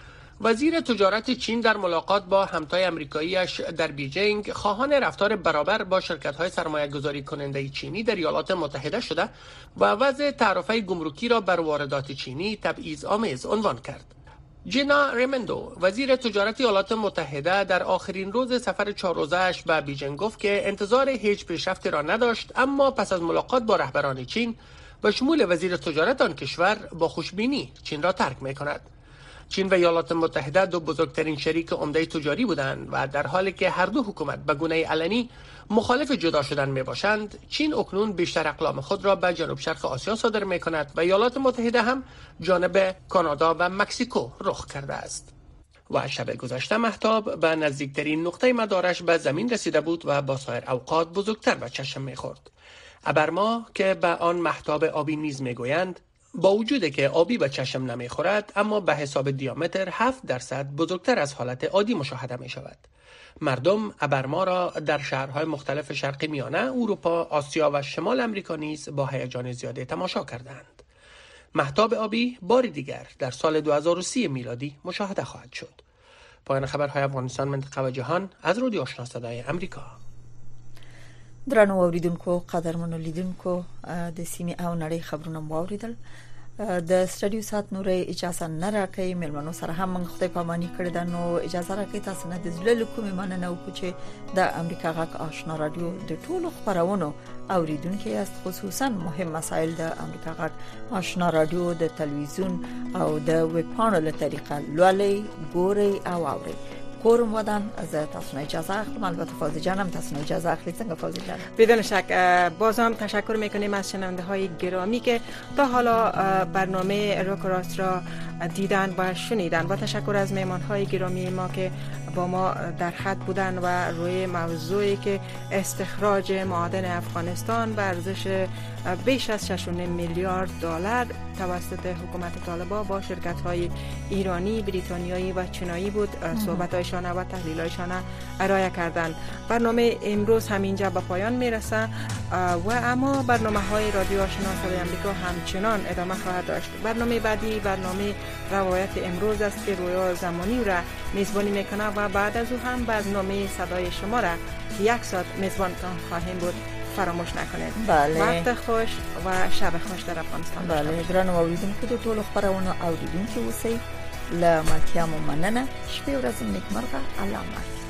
وزیر تجارت چین در ملاقات با همتای آمریکایی‌اش در بیجینگ خواهان رفتار برابر با شرکت‌های سرمایه‌گذاری کننده چینی در ایالات متحده شده و وضع تعرفه گمرکی را بر واردات چینی تبعیض‌آمیز عنوان کرد. جینا ریمندو، وزیر تجارت ایالات متحده، در آخرین روز سفر 4 روزه‌اش به بیجینگ گفت که انتظار هیچ پیشرفتی را نداشت، اما پس از ملاقات با رهبران چین به شمول وزیر تجارت آن کشور با خوشبینی چین را ترک می‌کند. چین و ایالات متحده دو بزرگترین شریک عمده تجاری بودند و در حالی که هر دو حکومت به گونه علنی مخالف جدا شدن می باشند، چین اکنون بیشتر اقلام خود را به جنوب شرق آسیا صادر می کند و ایالات متحده هم جانب کانادا و مکزیکو رخ کرده است. و شب گذشته مهتاب به نزدیکترین نقطه مدارش به زمین رسیده بود و با سایر اوقات بزرگتر به چشم می خورد. ابرماه که به آن مهتاب آبی نیز می گویند، با وجود که آبی به چشم نمیخورد، اما به حساب دیامتر 7% بزرگتر از حالت عادی مشاهده می شود. مردم ابرماه را در شهرهای مختلف شرق میانه، اروپا، آسیا و شمال امریکا نیز با هیجان زیاده تماشا کردند. مهتاب آبی بار دیگر در سال 2030 میلادی مشاهده خواهد شد. پایان خبرهای افغانستان، منطقه و جهان از رادیو آشنا صدای امریکا. درنو اوریدونکو، قدرمنو لیدونکو، د سیمې او نړۍ خبرونه مو اوریدل. د سټډیو سات نور اجازه نه راکړي، ملمنو سره هم موږ خدای پاماني کړی ده، نو اجازه راکړئ تاسو نه د زړه کومې مننه وکړو چې د امریکا غږ آشنا رادیو د ټولو خبرونو اوریدونکو یاست. خصوصا مهم مسایل د امریکا غږ آشنا رادیو د تلویزیون او د ویب پاڼو له طریقه لولئ، ګورئ او اورئ. کورم ودان از تاسو اجازه اخلم. البته فاضل جانم تاسو اجازه اخلید. څنګه فاضل جان؟ بدون شک باز هم تشکر میکنیم از شنونده های گرامی که تا حالا برنامه روک راست را دیدن و شنیدن و تشکر از مهمان های گرامی ما که با ما در خط بودن و روی موضوعی که استخراج معادن افغانستان به ارزش بیش از 6.5 میلیارد دلار توسط حکومت طالبان با شرکت های ایرانی، بریتانیایی و چینایی بود صحبت هایشان و تحلیل هایشان ارائه کردند. برنامه امروز همینجا به پایان میرسه و اما برنامه های رادیو آشنا صدای آمریکا همچنان ادامه خواهد داشت. برنامه بعدی برنامه روایت امروز است که رویا زمانی را میزبانی میکنه و بعد از او هم برنامه صدای شما را یک ساعت میزبانتان خواهیم بود. فراموش نکنید. بله. وقت خوش و شب خوش در افغانستان. بله، درنو اوریدونکو د ټولو خبرونو اوریدونکو اوسئ. له ملتیا مو مننه. شپه ورځ نیکمرغه. الله مو